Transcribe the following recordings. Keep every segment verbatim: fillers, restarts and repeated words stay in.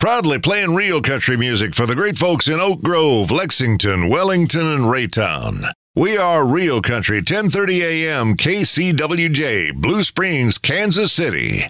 Proudly playing real country music for the great folks in Oak Grove, Lexington, Wellington, and Raytown. We are Real Country, ten thirty a.m. K C W J, Blue Springs, Kansas City.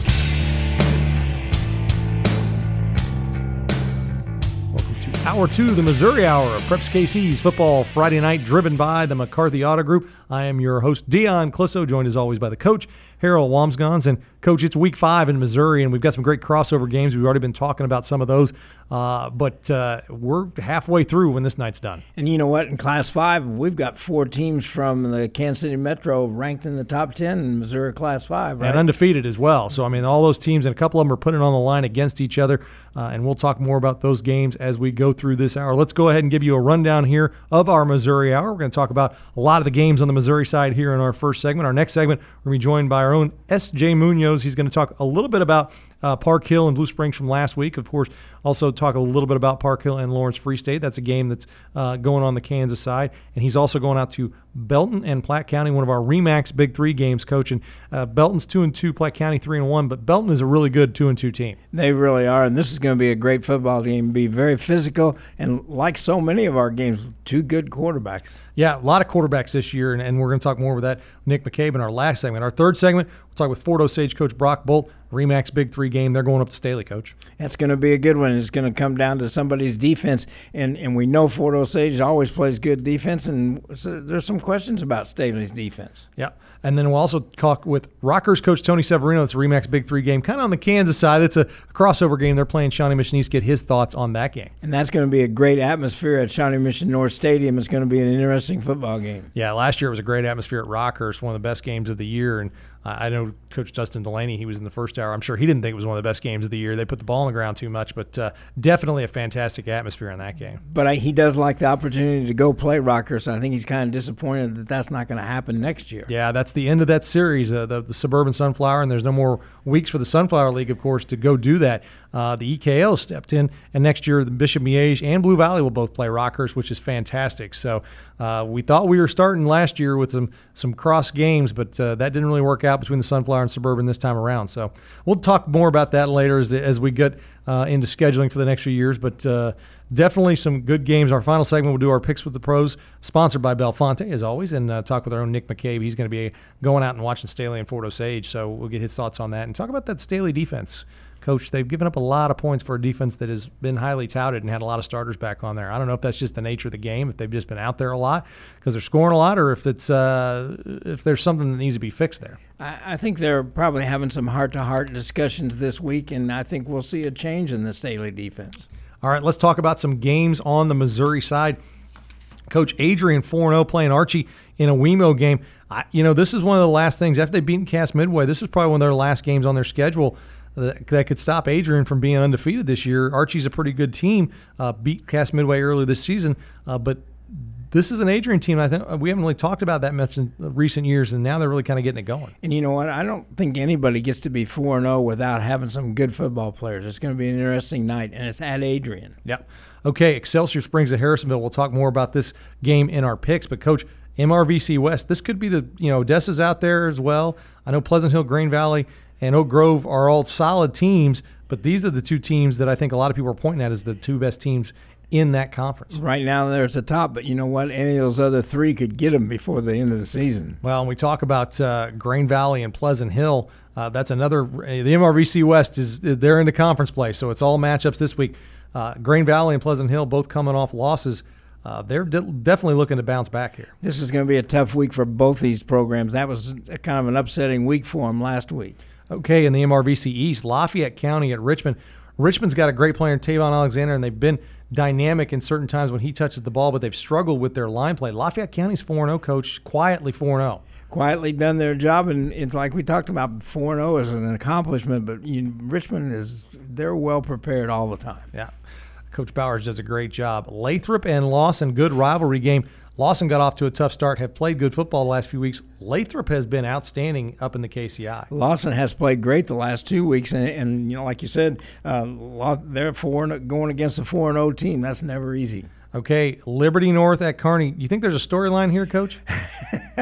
Welcome to Hour two, the Missouri Hour of Preps K C's Football Friday Night, driven by the McCarthy Auto Group. I am your host, Dion Clisso, joined as always by the coach, Harold Wamsgans. And, Coach, it's week five in Missouri, and we've got some great crossover games. We've already been talking about some of those, uh, but uh, we're halfway through when this night's done. And you know what? In Class five, we've got four teams from the Kansas City Metro ranked in the top ten in Missouri Class five, right? And undefeated as well. So, I mean, all those teams, and a couple of them are putting it on the line against each other, uh, and we'll talk more about those games as we go through this hour. Let's go ahead and give you a rundown here of our Missouri Hour. We're going to talk about a lot of the games on the Missouri side here in our first segment. Our next segment, we're going to be joined by our own S J Munoz. He's going to talk a little bit about uh, Park Hill and Blue Springs from last week. Of course, also talk a little bit about Park Hill and Lawrence Free State. That's a game that's uh, going on the Kansas side. And he's also going out to Belton and Platte County, one of our RE/MAX Big Three games, Coach. And uh, Belton's two and two, Platte County three and one. But Belton is a really good two and two team. They really are, and this is going to be a great football game. Be very physical, and like so many of our games, two good quarterbacks. Yeah, a lot of quarterbacks this year, and, and we're going to talk more with that Nick McCabe in our last segment. Our third segment, we'll talk with Fort Osage coach Brock Bolt. RE/MAX Big Three game. They're going up to Staley, Coach. That's going to be a good one. It's going to come down to somebody's defense, and, and we know Fort Osage always plays good defense, and so there's some questions about Staley's defense. Yeah, and then we'll also talk with Rockers coach Tony Severino. It's a RE/MAX Big Three game, kind of on the Kansas side. It's a crossover game. They're playing Shawnee Mission East. Get his thoughts on that game. And that's going to be a great atmosphere at Shawnee Mission North Stadium. It's going to be an interesting football game. Yeah, last year it was a great atmosphere at Rockers, one of the best games of the year, and I know Coach Dustin Delaney, he was in the first hour. I'm sure he didn't think it was one of the best games of the year. They put the ball on the ground too much, but uh, definitely a fantastic atmosphere in that game. But I, he does like the opportunity to go play Rockers. I think he's kind of disappointed that that's not going to happen next year. Yeah, that's the end of that series, uh, the, the Suburban Sunflower, and there's no more weeks for the Sunflower League, of course, to go do that. Uh, the E K L stepped in, and next year the Bishop Miege and Blue Valley will both play Rockers, which is fantastic. So uh, we thought we were starting last year with some, some cross games, but uh, that didn't really work out between the Sunflower and Suburban this time around. So we'll talk more about that later as, as we get uh, into scheduling for the next few years, but uh, definitely some good games. Our final segment, we'll do our picks with the pros, sponsored by Belfonte, as always, and uh, talk with our own Nick McCabe. He's going to be going out and watching Staley and Fort Osage, so we'll get his thoughts on that and talk about that Staley defense. Coach, they've given up a lot of points for a defense that has been highly touted and had a lot of starters back on there. I don't know if that's just the nature of the game, if they've just been out there a lot because they're scoring a lot, or if it's uh, if there's something that needs to be fixed there. I, I think they're probably having some heart-to-heart discussions this week, and I think we'll see a change in the Staley defense. All right, let's talk about some games on the Missouri side. Coach, Adrian four and oh playing Archie in a WeMo game. I, you know, this is one of the last things. After they've beaten Cass Midway, this is probably one of their last games on their schedule that, that could stop Adrian from being undefeated this year. Archie's a pretty good team, uh, beat Cass Midway early this season, uh, but this is an Adrian team I think we haven't really talked about that much in recent years, and now they're really kind of getting it going. And you know what? I don't think anybody gets to be four and oh without having some good football players. It's going to be an interesting night, and it's at Adrian. Yep. Okay, Excelsior Springs at Harrisonville. We'll talk more about this game in our picks, but Coach, M R V C West, this could be the, you know, Odessa's out there as well. I know Pleasant Hill, Grain Valley, and Oak Grove are all solid teams, but these are the two teams that I think a lot of people are pointing at as the two best teams in that conference. Right now there's the top, but you know what? Any of those other three could get them before the end of the season. Well, when we talk about uh, Grain Valley and Pleasant Hill, uh, that's another – the M R V C West, is they're in the conference play, so it's all matchups this week. Uh, Grain Valley and Pleasant Hill both coming off losses. Uh, they're de- definitely looking to bounce back here. This is going to be a tough week for both these programs. That was a kind of an upsetting week for them last week. Okay, in the M R V C East, Lafayette County at Richmond. Richmond's got a great player in Tavon Alexander, and they've been dynamic in certain times when he touches the ball, but they've struggled with their line play. Lafayette County's four and oh, Coach, quietly four and oh. Quietly done their job, and it's like we talked about, four and oh is an accomplishment, but you, Richmond is they're well prepared all the time. Yeah. Coach Bowers does a great job. Lathrop and Lawson, good rivalry game. Lawson got off to a tough start, have played good football the last few weeks. Lathrop has been outstanding up in the K C I. Lawson has played great the last two weeks, and, and you know, like you said, uh, they're four going against a four and oh team. That's never easy. Okay, Liberty North at Kearney. You think there's a storyline here, Coach?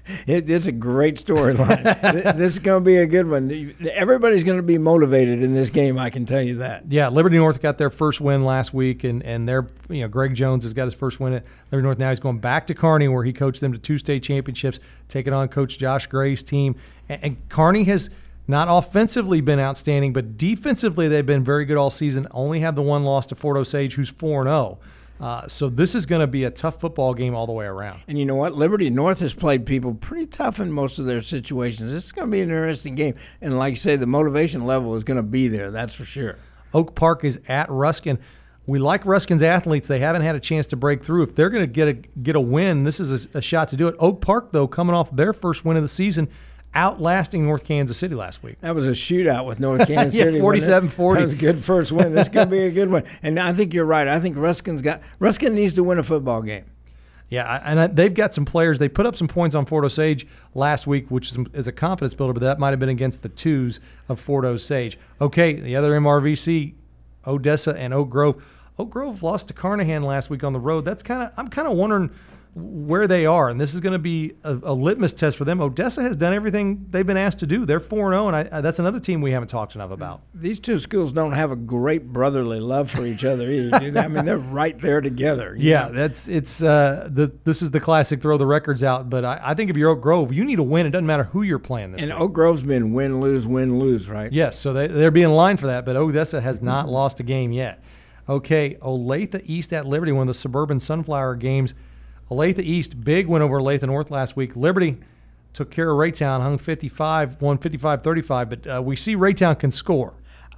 It, it's a great storyline. This is going to be a good one. Everybody's going to be motivated in this game, I can tell you that. Yeah, Liberty North got their first win last week, and and they're, you know, Greg Jones has got his first win at Liberty North. Now he's going back to Kearney, where he coached them to two state championships, taking on Coach Josh Gray's team. And, and Kearney has not offensively been outstanding, but defensively they've been very good all season. Only have the one loss to Fort Osage, who's four and oh. Uh, so this is going to be a tough football game all the way around. And you know what? Liberty North has played people pretty tough in most of their situations. This is going to be an interesting game. And like you say, the motivation level is going to be there, that's for sure. Oak Park is at Ruskin. We like Ruskin's athletes. They haven't had a chance to break through. If they're going to get a get a win, this is a, a shot to do it. Oak Park, though, coming off their first win of the season, outlasting North Kansas City last week. That was a shootout with North Kansas yeah, City. forty-seven forty. That was a good first win. This is going to be a good one. And I think you're right. I think Ruskin's got Ruskin needs to win a football game. Yeah, and they've got some players. They put up some points on Fort Osage last week, which is, is a confidence builder, but that might have been against the twos of Fort Osage. Okay, the other M R V C, Odessa and Oak Grove. Oak Grove lost to Carnahan last week on the road. That's kind of I'm kind of wondering where they are, and this is going to be a, a litmus test for them. Odessa has done everything they've been asked to do. They're four and oh, and I, I, that's another team we haven't talked enough about. These two schools don't have a great brotherly love for each other either, do they? I mean, they're right there together. Yeah, know? that's it's uh, the this is the classic throw the records out. But I, I think if you're Oak Grove, you need to win. It doesn't matter who you're playing this And week. Oak Grove's been win, lose, win, lose, right? Yes, so they, they're being lined for that, but Odessa has not mm-hmm. lost a game yet. Okay, Olathe East at Liberty, one of the suburban Sunflower games. Olathe East, big win over Olathe North last week. Liberty took care of Raytown, hung fifty-five, won fifty-five thirty-five, but uh, we see Raytown can score.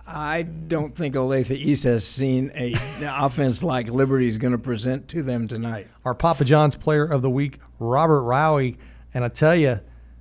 I don't think Olathe East has seen a offense like Liberty's going to present to them tonight. Our Papa John's player of the week, Robert Rowie, and I tell you,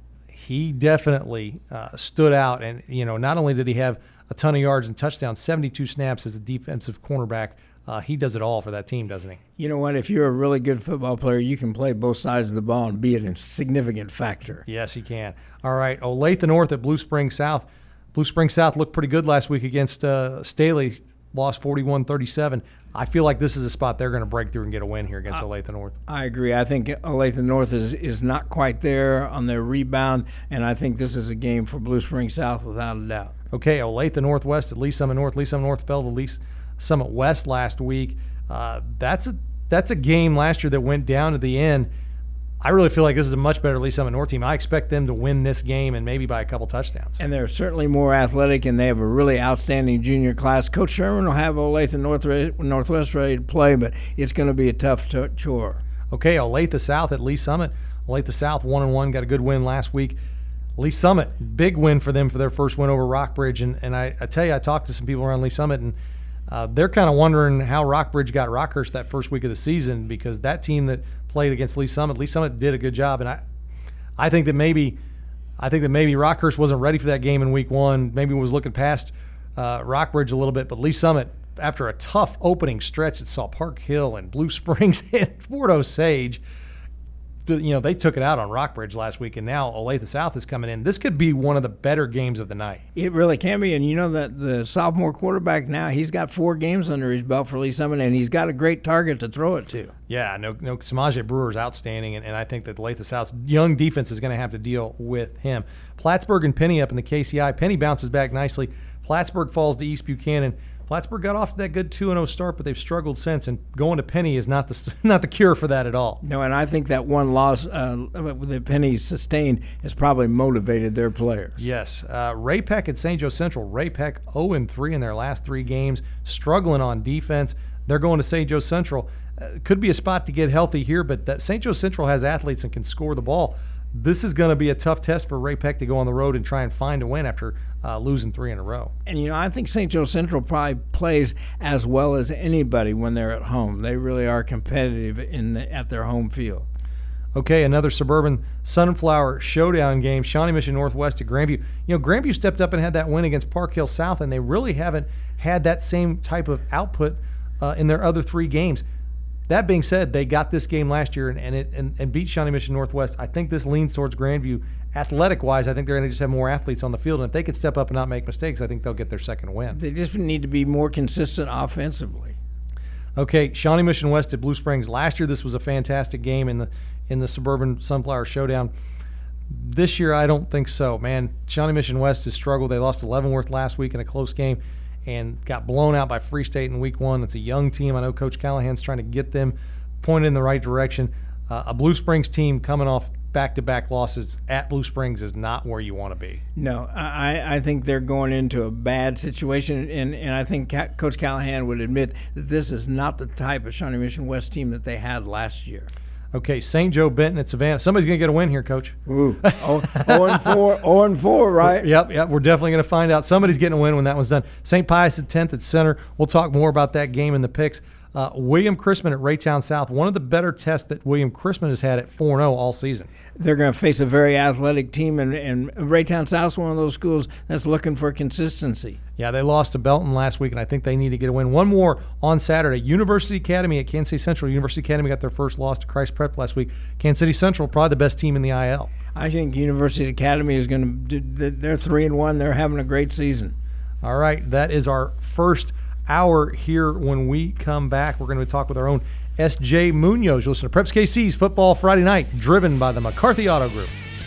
he definitely uh, stood out. And, you know, not only did he have a ton of yards and touchdowns, seventy-two snaps as a defensive cornerback, Uh, he does it all for that team, doesn't he? You know what? If you're a really good football player, you can play both sides of the ball and be a significant factor. Yes, he can. All right, Olathe North at Blue Springs South. Blue Springs South looked pretty good last week against uh, Staley, lost forty-one thirty-seven. I feel like this is a spot they're going to break through and get a win here against uh, Olathe North. I agree. I think Olathe North is, is not quite there on their rebound, and I think this is a game for Blue Springs South without a doubt. Okay, Olathe Northwest at Lee Summit North. Lee Summit North fell to Lee Summit West last week. Uh, that's a that's a game last year that went down to the end. I really feel like this is a much better Lee Summit North team. I expect them to win this game and maybe by a couple touchdowns. And they're certainly more athletic, and they have a really outstanding junior class. Coach Sherman will have Olathe North, Northwest ready to play, but it's going to be a tough t- chore. Okay, Olathe South at Lee Summit. Olathe South one and one, got a good win last week. Lee Summit, big win for them for their first win over Rockbridge. And, and I, I tell you, I talked to some people around Lee Summit, and Uh, they're kind of wondering how Rockbridge got Rockhurst that first week of the season, because that team that played against Lee Summit, Lee Summit did a good job, and I, I think that maybe, I think that maybe Rockhurst wasn't ready for that game in week one. Maybe was looking past uh, Rockbridge a little bit, but Lee Summit, after a tough opening stretch that saw Park Hill and Blue Springs and Fort Osage, you know, they took it out on Rockbridge last week, and now Olathe South is coming in. This could be one of the better games of the night. It really can be, and you know that the sophomore quarterback now, he's got four games under his belt for Lee Summit, and he's got a great target to throw it to. Yeah, no, no, Samaje Brewer is outstanding, and, and I think that Olathe South's young defense is going to have to deal with him. Plattsburgh and Penny up in the K C I. Penny bounces back nicely. Plattsburgh falls to East Buchanan. Plattsburgh got off to that good two and oh start, but they've struggled since, and going to Penny is not the not the cure for that at all. No, and I think that one loss uh, that Penny sustained has probably motivated their players. Yes. Uh, Ray Peck at Saint Joe Central. Ray Peck oh and three in their last three games, struggling on defense. They're going to Saint Joe Central. Uh, could be a spot to get healthy here, but that Saint Joe Central has athletes and can score the ball. This is going to be a tough test for Ray Peck to go on the road and try and find a win after uh, losing three in a row. And, you know, I think Saint Joe Central probably plays as well as anybody when they're at home. They really are competitive in the, at their home field. Okay, another suburban Sunflower showdown game. Shawnee Mission Northwest at Grandview. You know, Grandview stepped up and had that win against Park Hill South, and they really haven't had that same type of output uh, in their other three games. That being said, they got this game last year and and, it, and, and beat Shawnee Mission Northwest. I think this leans towards Grandview. Athletic-wise, I think they're going to just have more athletes on the field, and if they can step up and not make mistakes, I think they'll get their second win. They just need to be more consistent offensively. Okay, Shawnee Mission West at Blue Springs. Last year, this was a fantastic game in the in the suburban Sunflower Showdown. This year, I don't think so, man. Shawnee Mission West has struggled. They lost to Leavenworth last week in a close game and got blown out by Free State in week one. It's a young team. I know Coach Callahan's trying to get them pointed in the right direction. Uh, a Blue Springs team coming off back-to-back losses at Blue Springs is not where you want to be. No, I, I think they're going into a bad situation, and, and I think Ca- Coach Callahan would admit that this is not the type of Shawnee Mission West team that they had last year. Okay, Saint Joe Benton at Savannah. Somebody's going to get a win here, Coach. Ooh, oh, oh and four, oh and four, right? Yep, yep. We're definitely going to find out. Somebody's getting a win when that one's done. Saint Pius at tenth at center. We'll talk more about that game in the picks. Uh, William Chrisman at Raytown South, one of the better tests that William Chrisman has had at four and oh all season. They're going to face a very athletic team, and, and Raytown South's one of those schools that's looking for consistency. Yeah, they lost to Belton last week, and I think they need to get a win. One more on Saturday. University Academy at Kansas City Central. University Academy got their first loss to Christ Prep last week. Kansas City Central, probably the best team in the I L. I think University Academy is going to do, they're three and one. They're having a great season. All right, that is our first hour here. When we come back, we're going to talk with our own S J Munoz. You listen to Preps K C's Football Friday Night, driven by the McCarthy Auto Group.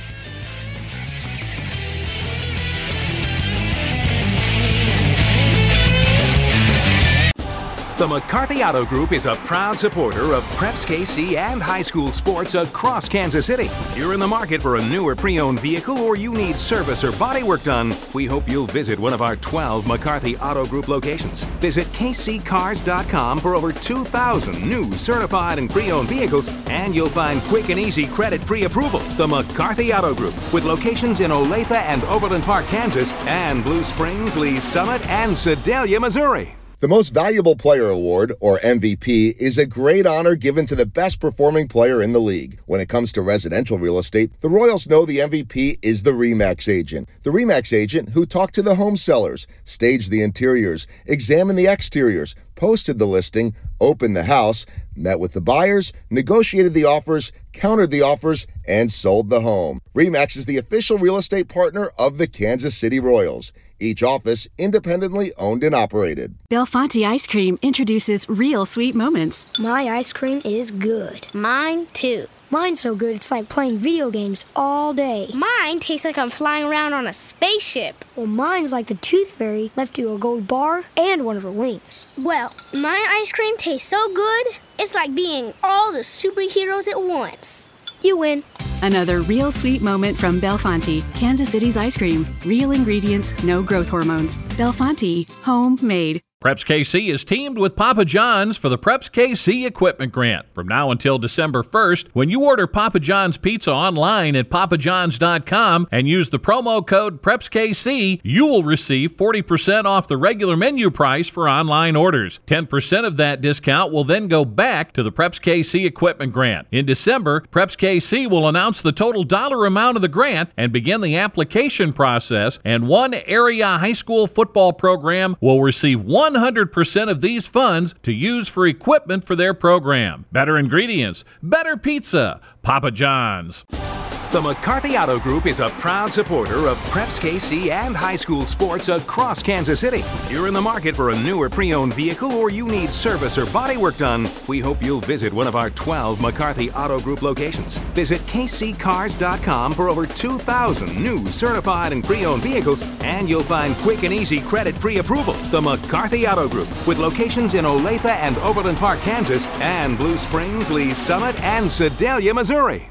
The McCarthy Auto Group is a proud supporter of Preps K C and high school sports across Kansas City. If you're in the market for a new or pre-owned vehicle, or you need service or body work done, we hope you'll visit one of our twelve McCarthy Auto Group locations. Visit K C cars dot com for over two thousand new certified and pre-owned vehicles, and you'll find quick and easy credit pre-approval. The McCarthy Auto Group, with locations in Olathe and Overland Park, Kansas, and Blue Springs, Lee Summit, and Sedalia, Missouri. The Most Valuable Player Award, or M V P, is a great honor given to the best performing player in the league. When it comes to residential real estate, the Royals know the M V P is the RE/MAX agent. The RE/MAX agent who talked to the home sellers, staged the interiors, examined the exteriors, posted the listing, opened the house, met with the buyers, negotiated the offers, countered the offers, and sold the home. RE/MAX is the official real estate partner of the Kansas City Royals. Each office independently owned and operated. Belfonte Ice Cream introduces real sweet moments. My ice cream is good. Mine, too. Mine's so good it's like playing video games all day. Mine tastes like I'm flying around on a spaceship. Well, mine's like the Tooth Fairy left you a gold bar and one of her wings. Well, my ice cream tastes so good, it's like being all the superheroes at once. You win. Another real sweet moment from Belfonte, Kansas City's ice cream. Real ingredients, no growth hormones. Belfonte, homemade. Preps K C is teamed with Papa John's for the Preps K C Equipment Grant. From now until December first, when you order Papa John's Pizza online at papa johns dot com and use the promo code Preps K C, you will receive forty percent off the regular menu price for online orders. ten percent of that discount will then go back to the Preps K C Equipment Grant. In December, Preps K C will announce the total dollar amount of the grant and begin the application process, and one area high school football program will receive one hundred percent of these funds to use for equipment for their program. Better ingredients, better pizza, Papa John's. The McCarthy Auto Group is a proud supporter of Preps K C and high school sports across Kansas City. If you're in the market for a new or pre-owned vehicle, or you need service or body work done, we hope you'll visit one of our twelve McCarthy Auto Group locations. Visit K C cars dot com for over two thousand new certified and pre-owned vehicles, and you'll find quick and easy credit pre-approval. The McCarthy Auto Group, with locations in Olathe and Overland Park, Kansas, and Blue Springs, Lee Summit, and Sedalia, Missouri.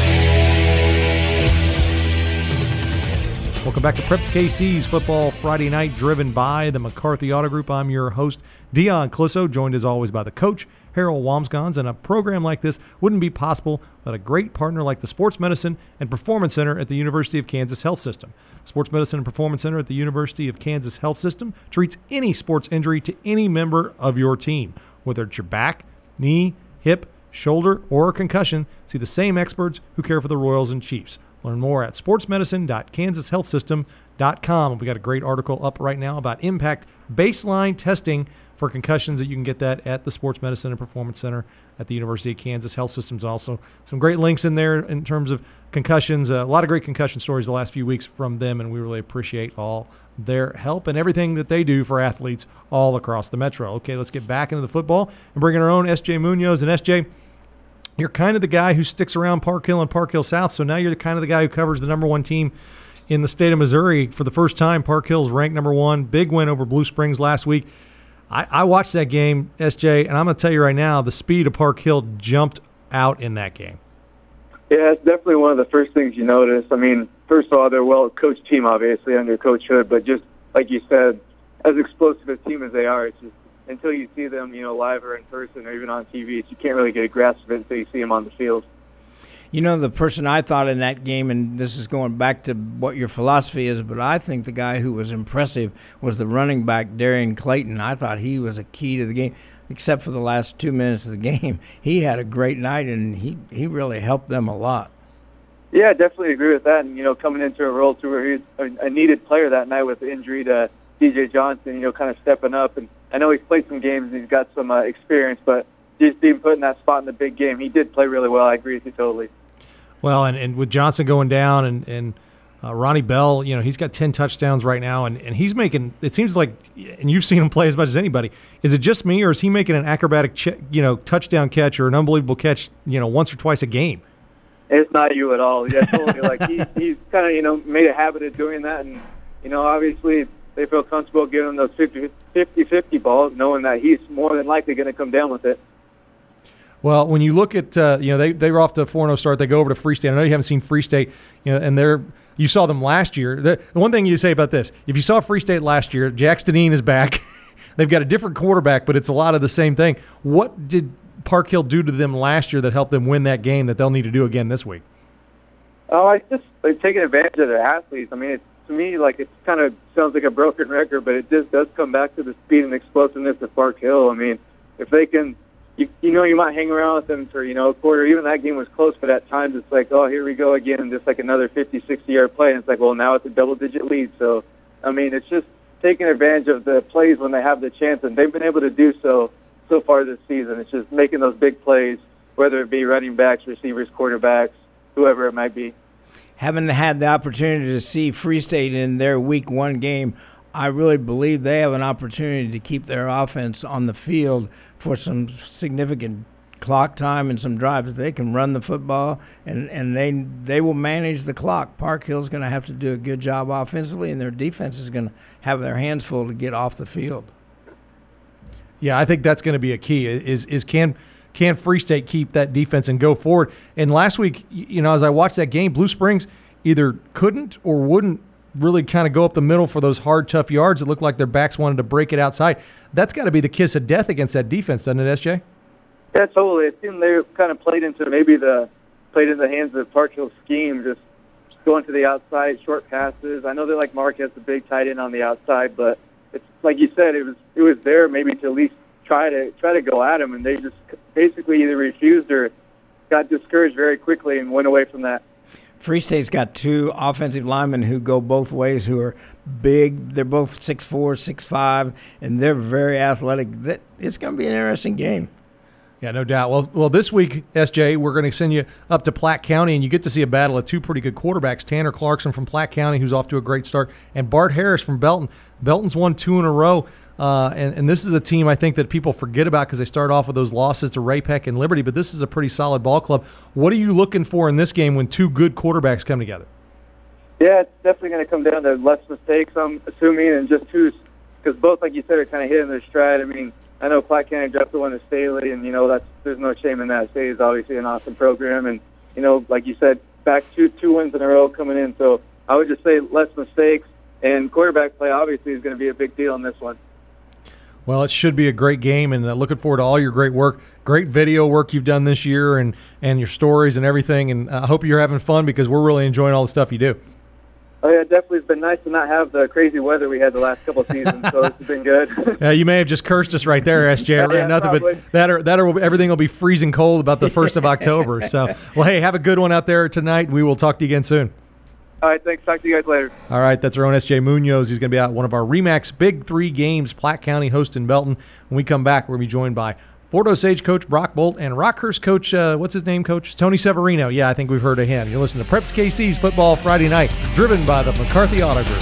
Welcome back to Preps K C's Football Friday Night, driven by the McCarthy Auto Group. I'm your host, Dion Clisso, joined as always by the coach, Harold Wamsgons. And a program like this wouldn't be possible without a great partner like the Sports Medicine and Performance Center at the University of Kansas Health System. Sports Medicine and Performance Center at the University of Kansas Health System treats any sports injury to any member of your team. Whether it's your back, knee, hip, shoulder, or a concussion, see the same experts who care for the Royals and Chiefs. Learn more at sports medicine dot kansas health system dot com. We got a great article up right now about impact baseline testing for concussions that you can get that at the Sports Medicine and Performance Center at the University of Kansas Health Systems. Also, some great links in there in terms of concussions. Uh, a lot of great concussion stories the last few weeks from them, and we really appreciate all their help and everything that they do for athletes all across the metro. Okay, let's get back into the football and bring in our own S J Munoz. And S J, you're kind of the guy who sticks around Park Hill and Park Hill South. So now you're the kind of the guy who covers the number one team in the state of Missouri for the first time. Park Hill's ranked number one. Big win over Blue Springs last week. I, I watched that game, S J, and I'm going to tell you right now, the speed of Park Hill jumped out in that game. Yeah, it's definitely one of the first things you notice. I mean, first of all, they're a well-coached team, obviously, under Coach Hood, but just like you said, as explosive a team as they are, it's just until you see them, you know, live or in person or even on T V, you can't really get a grasp of it until you see them on the field. You know, the person I thought in that game, and this is going back to what your philosophy is, but I think the guy who was impressive was the running back, Darian Clayton. I thought he was a key to the game, except for the last two minutes of the game. He had a great night, and he, he really helped them a lot. Yeah, I definitely agree with that. And, you know, coming into a role to where he's a, a needed player that night with the injury to D J Johnson, you know, kind of stepping up. And I know he's played some games and he's got some uh, experience, but just being put in that spot in the big game, he did play really well. I agree with you totally. Well, and, and with Johnson going down and, and uh, Ronnie Bell, you know, he's got ten touchdowns right now, and, and he's making, it seems like, and you've seen him play as much as anybody, is it just me or is he making an acrobatic, ch- you know, touchdown catch or an unbelievable catch, you know, once or twice a game? It's not you at all. Yeah, totally. Like he, he's kind of, you know, made a habit of doing that, and, you know, obviously they feel comfortable giving him those fifty-fifty balls, knowing that he's more than likely going to come down with it. Well, when you look at, uh, you know, they, they were off to a four oh start. They go over to Free State. I know you haven't seen Free State, you know, and they're, you saw them last year. The, the one thing you say about this, if you saw Free State last year, Jack Stadine is back. They've got a different quarterback, but it's a lot of the same thing. What did Park Hill do to them last year that helped them win that game that they'll need to do again this week? Oh, I just they've taken advantage of their athletes. I mean, it's, to me, like it kind of sounds like a broken record, but it just does come back to the speed and explosiveness of Park Hill. I mean, if they can, you, you know, you might hang around with them for, you know, a quarter. Even that game was close, but at times it's like, oh, here we go again, just like another fifty, sixty-yard play. And it's like, well, now it's a double-digit lead. So, I mean, it's just taking advantage of the plays when they have the chance, and they've been able to do so so far this season. It's just making those big plays, whether it be running backs, receivers, quarterbacks, whoever it might be. Having had the opportunity to see Free State in their week one game, I really believe they have an opportunity to keep their offense on the field for some significant clock time and some drives. They can run the football, and, and they they will manage the clock. Park Hill's going to have to do a good job offensively, and their defense is going to have their hands full to get off the field. Yeah, I think that's going to be a key, is is can – Can Free State keep that defense and go forward? And last week, you know, as I watched that game, Blue Springs either couldn't or wouldn't really kind of go up the middle for those hard, tough yards. It looked like their backs wanted to break it outside. That's got to be the kiss of death against that defense, doesn't it, S J? Yeah, totally. It seemed they kind of played into maybe the played in the hands of Park Hill's scheme, just going to the outside, short passes. I know they like Marquez, the big tight end on the outside, but it's like you said, it was it was there maybe to at least try to try to go at him, and they just basically either refused or got discouraged very quickly and went away from that. Free State's got two offensive linemen who go both ways, who are big. They're both six four, six five, and they're very athletic. It's going to be an interesting game. Yeah, no doubt. Well, well, this week, S J, we're going to send you up to Platte County, and you get to see a battle of two pretty good quarterbacks, Tanner Clarkson from Platte County, who's off to a great start, and Bart Harris from Belton. Belton's won two in a row, uh, and, and this is a team I think that people forget about because they start off with those losses to Ray-Pec and Liberty, but this is a pretty solid ball club. What are you looking for in this game when two good quarterbacks come together? Yeah, it's definitely going to come down to less mistakes, I'm assuming, and just two, because both, like you said, are kind of hitting their stride. I mean, I know Platte County just won to Staley, and, you know, that's there's no shame in that. Staley is obviously an awesome program, and, you know, like you said, back two two wins in a row coming in. So I would just say less mistakes, and quarterback play obviously is going to be a big deal in this one. Well, it should be a great game, and uh, looking forward to all your great work, great video work you've done this year, and, and your stories and everything, and I hope you're having fun because we're really enjoying all the stuff you do. Oh, yeah, definitely. It's been nice to not have the crazy weather we had the last couple of seasons, so it's been good. Yeah, you may have just cursed us right there, S J. Yeah, yeah, nothing probably. but that or, that or everything will be freezing cold about the first of October. So, well, hey, have a good one out there tonight. We will talk to you again soon. All right, thanks. Talk to you guys later. All right, that's our own S J Munoz. He's going to be out one of our RE/MAX Big Three games, Platte County hosting Belton. When we come back, we're going to be joined by Fort Osage coach Brock Bolt and Rockhurst coach, uh, what's his name, coach? Tony Severino. Yeah, I think we've heard of him. You're listening to Preps K C's Football Friday Night, driven by the McCarthy Auto Group.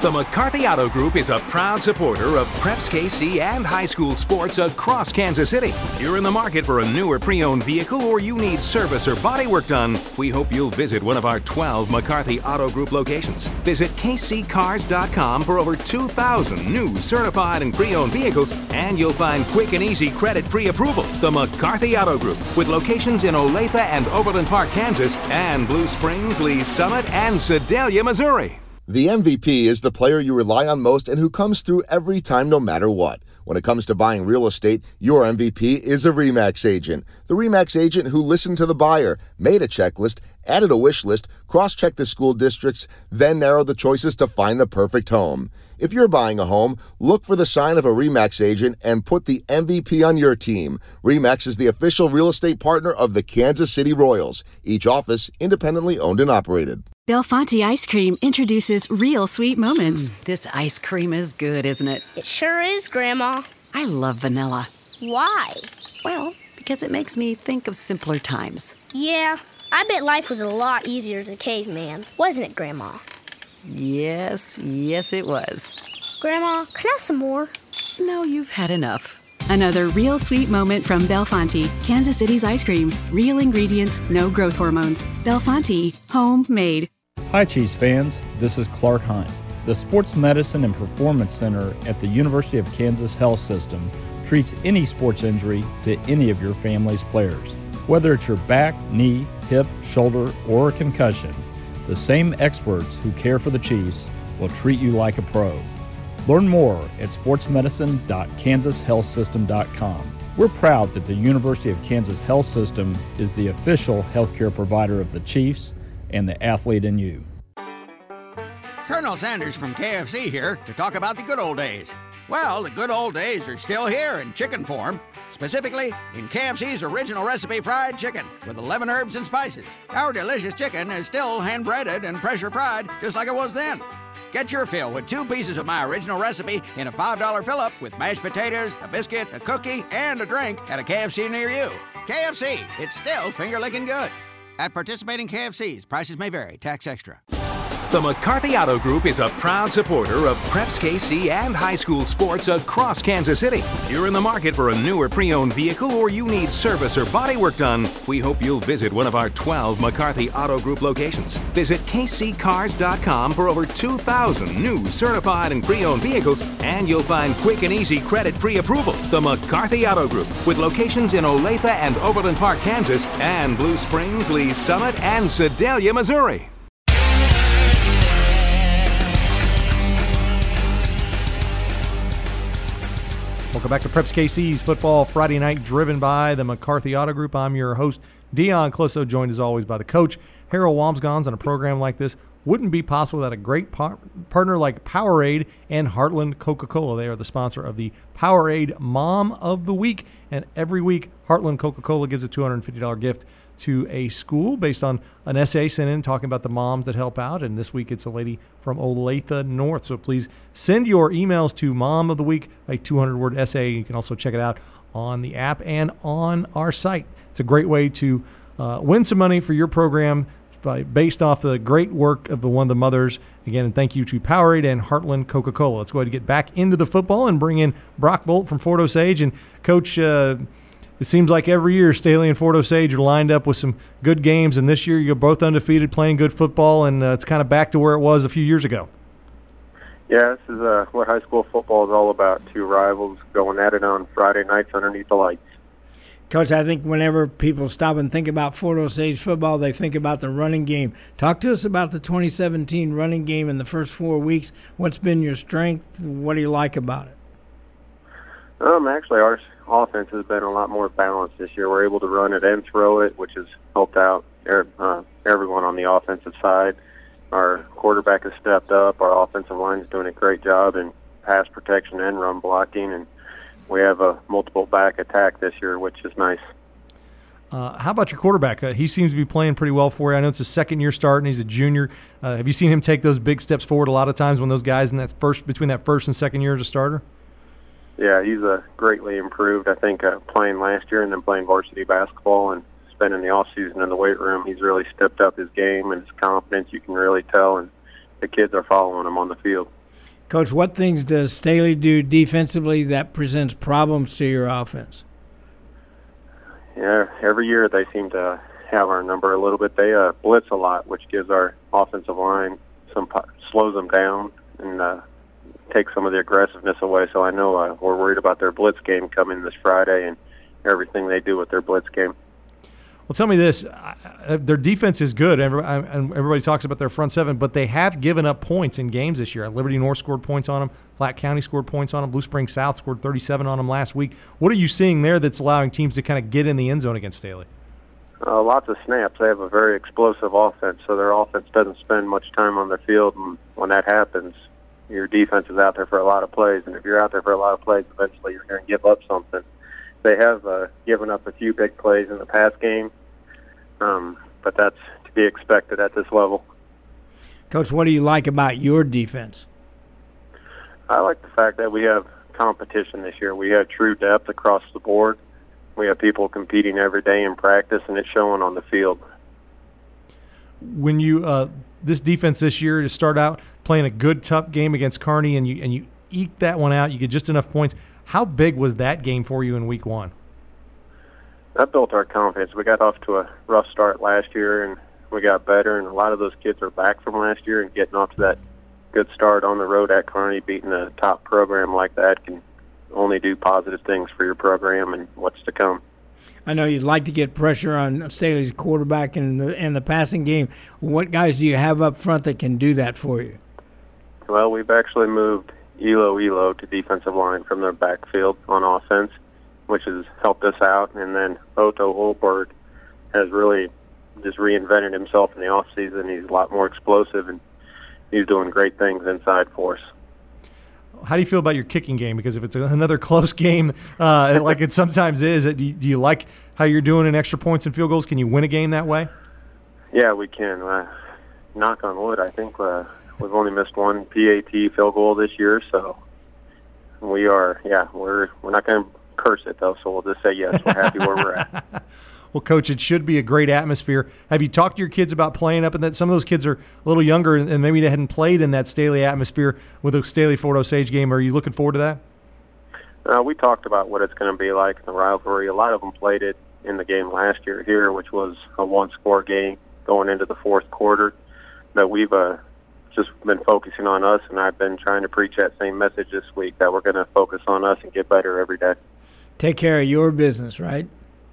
The McCarthy Auto Group is a proud supporter of Preps K C and high school sports across Kansas City. If you're in the market for a newer pre-owned vehicle or you need service or body work done, we hope you'll visit one of our twelve McCarthy Auto Group locations. Visit K C cars dot com for over two thousand new certified and pre-owned vehicles, and you'll find quick and easy credit pre-approval. The McCarthy Auto Group, with locations in Olathe and Overland Park, Kansas, and Blue Springs, Lee Summit, and Sedalia, Missouri. The M V P is the player you rely on most and who comes through every time no matter what. When it comes to buying real estate, your M V P is a RE/MAX agent. The RE/MAX agent who listened to the buyer, made a checklist, added a wish list, cross-checked the school districts, then narrowed the choices to find the perfect home. If you're buying a home, look for the sign of a RE/MAX agent and put the M V P on your team. RE/MAX is the official real estate partner of the Kansas City Royals. Each office independently owned and operated. Belfonte Ice Cream introduces real sweet moments. Mm, this ice cream is good, isn't it? It sure is, Grandma. I love vanilla. Why? Well, because it makes me think of simpler times. Yeah, I bet life was a lot easier as a caveman, wasn't it, Grandma? Yes, yes it was. Grandma, can I have some more? No, you've had enough. Another real sweet moment from Belfonte, Kansas City's ice cream. Real ingredients, no growth hormones. Belfonte, homemade. Hi, Chiefs fans. This is Clark Hunt. The Sports Medicine and Performance Center at the University of Kansas Health System treats any sports injury to any of your family's players. Whether it's your back, knee, hip, shoulder, or a concussion, the same experts who care for the Chiefs will treat you like a pro. Learn more at sports medicine dot kansas health system dot com. We're proud that the University of Kansas Health System is the official healthcare provider of the Chiefs and the athlete in you. Colonel Sanders from K F C here to talk about the good old days. Well, the good old days are still here in chicken form, specifically in K F C's original recipe fried chicken with eleven herbs and spices. Our delicious chicken is still hand-breaded and pressure-fried just like it was then. Get your fill with two pieces of my original recipe in a five dollar fill-up with mashed potatoes, a biscuit, a cookie, and a drink at a K F C near you. K F C, it's still finger-licking good. At participating K F Cs, prices may vary, tax extra. The McCarthy Auto Group is a proud supporter of Preps K C and high school sports across Kansas City. If you're in the market for a newer pre-owned vehicle or you need service or body work done, we hope you'll visit one of our twelve McCarthy Auto Group locations. Visit K C cars dot com for over two thousand new certified and pre-owned vehicles, and you'll find quick and easy credit pre-approval. The McCarthy Auto Group, with locations in Olathe and Overland Park, Kansas, and Blue Springs, Lee Summit, and Sedalia, Missouri. Welcome back to Preps K C's Football Friday Night, driven by the McCarthy Auto Group. I'm your host, Dion Clisso, joined as always by the coach, Harold Wamsgons. On a program like this wouldn't be possible without a great par- partner like Powerade and Heartland Coca-Cola. They are the sponsor of the Powerade Mom of the Week, and every week Heartland Coca-Cola gives a two hundred fifty dollars gift to a school based on an essay sent in talking about the moms that help out. And this week it's a lady from Olathe North. So please send your emails to Mom of the Week, a two hundred word essay. You can also check it out on the app and on our site. It's a great way to uh, win some money for your program by, based off the great work of the one of the mothers. Again, and thank you to Powerade and Heartland Coca-Cola. Let's go ahead and get back into the football and bring in Brock Bolt from Fort Osage. And Coach, uh, it seems like every year Staley and Fort Osage are lined up with some good games, and this year you're both undefeated, playing good football, and uh, it's kind of back to where it was a few years ago. Yeah, this is uh, what high school football is all about, two rivals going at it on Friday nights underneath the lights. Coach, I think whenever people stop and think about Fort Osage football, they think about the running game. Talk to us about the twenty seventeen running game in the first four weeks. What's been your strength? What do you like about it? Um, actually, our offense has been a lot more balanced this year. We're able to run it and throw it, which has helped out uh, everyone on the offensive side. Our quarterback has stepped up. Our offensive line is doing a great job in pass protection and run blocking, and we have a multiple back attack this year, which is nice. Uh, how about your quarterback? Uh, he seems to be playing pretty well for you. I know it's his second year starting. He's a junior. Uh, have you seen him take those big steps forward a lot of times when those guys in that first between that first and second year as a starter? Yeah, he's uh, greatly improved. I think uh, playing last year and then playing varsity basketball and spending the off season in the weight room, he's really stepped up his game and his confidence. You can really tell, and the kids are following him on the field. Coach, what things does Staley do defensively that presents problems to your offense? Yeah, every year they seem to have our number a little bit. They uh, blitz a lot, which gives our offensive line some slows them down and uh, takes some of the aggressiveness away. So I know uh, we're worried about their blitz game coming this Friday and everything they do with their blitz game. Well, tell me this. Their defense is good, and everybody talks about their front seven, but they have given up points in games this year. Liberty North scored points on them. Platte County scored points on them. Blue Springs South scored thirty-seven on them last week. What are you seeing there that's allowing teams to kind of get in the end zone against Staley? Uh, lots of snaps. They have a very explosive offense, so their offense doesn't spend much time on the field, and when that happens, your defense is out there for a lot of plays, and if you're out there for a lot of plays, eventually you're going to give up something. They have uh, given up a few big plays in the pass game, um, but that's to be expected at this level. Coach, what do you like about your defense? I like the fact that we have competition this year. We have true depth across the board. We have people competing every day in practice, and it's showing on the field. When you uh, this defense this year to start out playing a good, tough game against Kearney, and you and you eke that one out, you get just enough points. How big was that game for you in week one? That built our confidence. We got off to a rough start last year, and we got better, and a lot of those kids are back from last year, and getting off to that good start on the road at Kearney, beating a top program like that can only do positive things for your program and what's to come. I know you'd like to get pressure on Staley's quarterback in the, in the passing game. What guys do you have up front that can do that for you? Well, we've actually moved Elo Elo to defensive line from their backfield on offense, which has helped us out. And then Otto Holberg has really just reinvented himself in the offseason. He's a lot more explosive, and he's doing great things inside for us. How do you feel about your kicking game? Because if it's another close game, uh, like it sometimes is, do you, do you like how you're doing in extra points and field goals? Can you win a game that way? Yeah, we can. Uh, knock on wood, I think uh, we've only missed one P A T field goal this year, so we are, yeah, we're we're not going to curse it, though, so we'll just say yes, we're happy where we're at. Well, Coach, it should be a great atmosphere. Have you talked to your kids about playing up in that? Some of those kids are a little younger, and maybe they hadn't played in that Staley atmosphere with a Staley-Fort Osage game. Are you looking forward to that? Uh, we talked about what it's going to be like in the rivalry. A lot of them played it in the game last year here, which was a one-score game going into the fourth quarter. But we've uh, just been focusing on us, and I've been trying to preach that same message this week, that we're going to focus on us and get better every day. Take care of your business, right?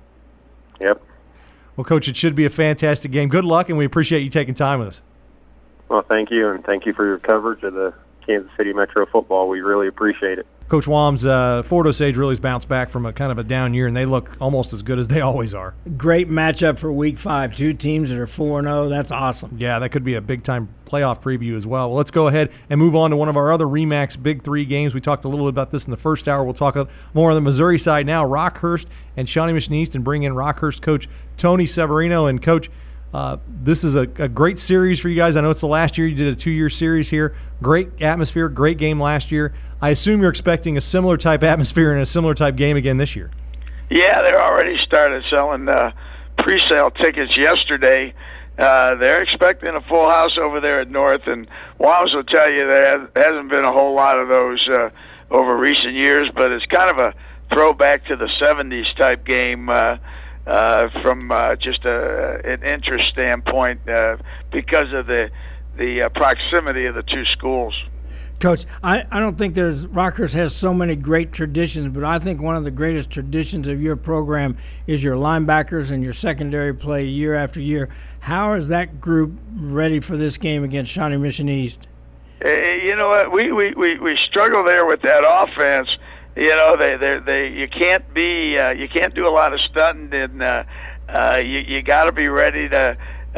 Yep. Well, Coach, it should be a fantastic game. Good luck, and we appreciate you taking time with us. Well, thank you, and thank you for your coverage of the Kansas City Metro football. We really appreciate it. Coach Wams, uh, Fort Osage really has bounced back from a kind of a down year, and they look almost as good as they always are. Great matchup for Week Five. Two teams that are four and zero. That's awesome. Yeah, that could be a big-time playoff preview as well. Well, let's go ahead and move on to one of our other RE/MAX Big Three games. We talked a little bit about this in the first hour. We'll talk more on the Missouri side now. Rockhurst and Shawnee Mission East, and bring in Rockhurst coach Tony Severino. And Coach, Uh, this is a, a great series for you guys. I know it's the last year. You did a two-year series here. Great atmosphere, great game last year. I assume you're expecting a similar type atmosphere and a similar type game again this year. Yeah, they're already started selling uh, pre-sale tickets yesterday. Uh, they're expecting a full house over there at North, and Wams will tell you there hasn't been a whole lot of those uh, over recent years, but it's kind of a throwback to the seventies type game. Uh, Uh, from uh, just a, an interest standpoint uh, because of the the uh, proximity of the two schools. Coach, I, I don't think there's Rockhurst has so many great traditions, but I think one of the greatest traditions of your program is your linebackers and your secondary play year after year. How is that group ready for this game against Shawnee Mission East? Uh, you know what, we, we, we, we struggle there with that offense. You know, they, they, they, you can't be, uh, you can't do a lot of stunting, and uh, uh, you, you got to be ready to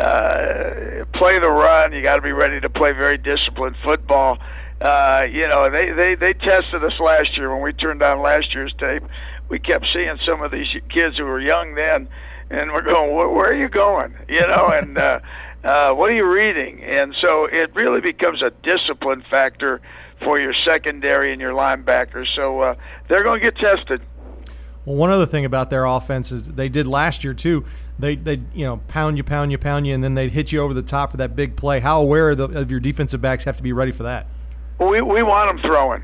uh, play the run. You got to be ready to play very disciplined football. Uh, you know, they, they, they tested us last year when we turned on last year's tape. We kept seeing some of these kids who were young then, and we're going, where, where are you going? You know, and uh, uh, what are you reading? And so it really becomes a discipline factor for your secondary and your linebackers. So uh, they're going to get tested. Well, one other thing about their offense is they did last year too. They they you know pound you, pound you, pound you, and then they'd hit you over the top for that big play. How aware of, the, of your defensive backs have to be ready for that? We we want them throwing.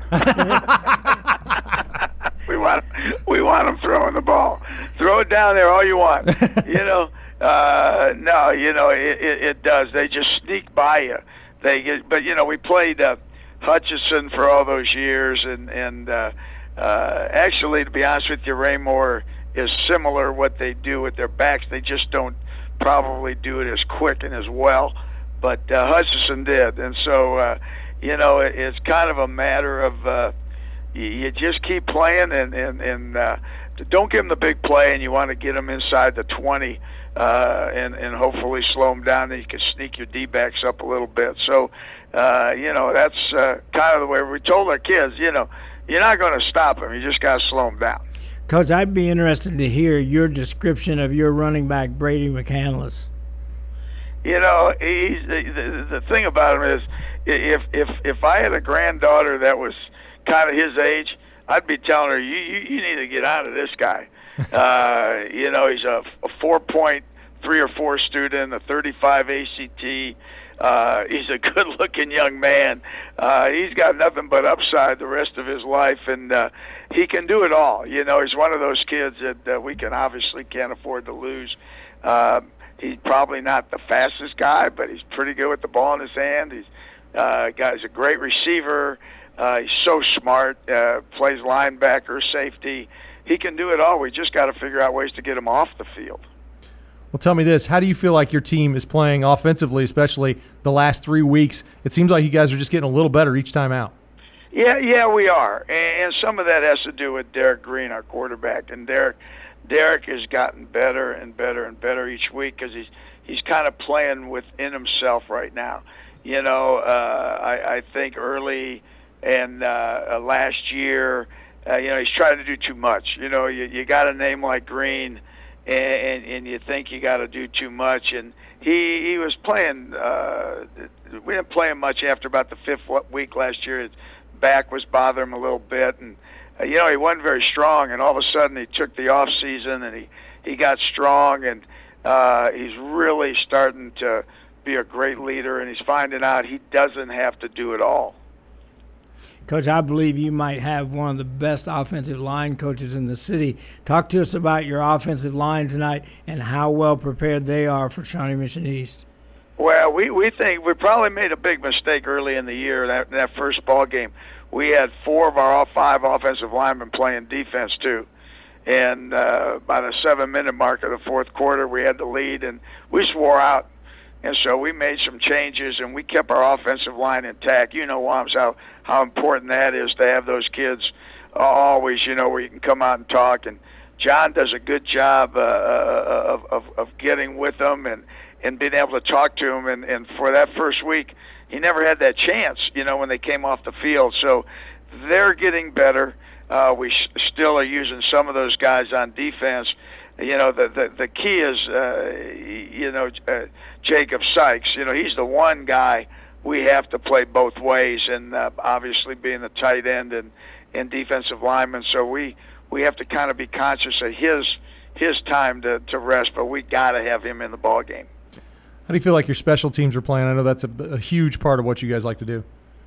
we want we want them throwing the ball. Throw it down there all you want. You know, uh, no, you know it, it, it does. They just sneak by you. They get, but you know we played uh, Hutchinson for all those years, and and uh, uh, actually, to be honest with you, Raymore is similar what they do with their backs. They just don't probably do it as quick and as well, but uh, Hutchinson did, and so. Uh, You know, it, it's kind of a matter of uh, you, you just keep playing and and and uh, don't give them the big play, and you want to get them inside the twenty uh, and and hopefully slow them down, and you can sneak your D-backs up a little bit. So, uh, you know, that's uh, kind of the way we told our kids. You know, you're not going to stop them; you just got to slow them down. Coach, I'd be interested to hear your description of your running back, Brady McCandless. You know, he's the, the, the thing about him is, if if if I had a granddaughter that was kind of his age, I'd be telling her, you you, you need to get out of this guy. uh, you know, he's a, a four point three or four student, a thirty-five A C T. Uh, he's a good-looking young man. Uh, he's got nothing but upside the rest of his life, and uh, he can do it all. You know, he's one of those kids that uh, we can obviously can't afford to lose. Uh, He's probably not the fastest guy, but he's pretty good with the ball in his hand. He's uh, guy's a great receiver. Uh, he's so smart. Uh, plays linebacker, safety. He can do it all. We just got to figure out ways to get him off the field. Well, tell me this. How do you feel like your team is playing offensively, especially the last three weeks? It seems like you guys are just getting a little better each time out. Yeah, yeah, we are. And some of that has to do with Derek Green, our quarterback. And Derek – Derek has gotten better and better and better each week because he's he's kind of playing within himself right now. You know, uh, I, I think early and uh, last year, uh, you know, he's trying to do too much. You know, you you got a name like Green, and and, and you think you got to do too much. And he he was playing. Uh, we didn't play him much after about the fifth week last year. His back was bothering him a little bit, and. Uh, you know, he wasn't very strong, and all of a sudden he took the off season and he, he got strong, and uh, he's really starting to be a great leader, and he's finding out he doesn't have to do it all. Coach, I believe you might have one of the best offensive line coaches in the city. Talk to us about your offensive line tonight and how well prepared they are for Shawnee Mission East. Well, we, we think we probably made a big mistake early in the year, that, that first ball game. We had four of our all five offensive linemen playing defense, too. And uh, by the seven-minute mark of the fourth quarter, we had the lead, and we swore out. And so we made some changes, and we kept our offensive line intact. You know, Wams, how, how important that is to have those kids uh, always, you know, where you can come out and talk. And John does a good job uh, of, of, of getting with them and, and being able to talk to them. And, and for that first week, he never had that chance, you know, when they came off the field. So they're getting better. Uh, we sh- still are using some of those guys on defense. You know, the the, the key is, uh, you know, uh, Jacob Sykes. You know, he's the one guy we have to play both ways, and uh, obviously being the tight end and, and defensive lineman. So we, we have to kind of be conscious of his his time to, to rest, but we got to have him in the ball game. How do you feel like your special teams are playing? I know that's a, a huge part of what you guys like to do.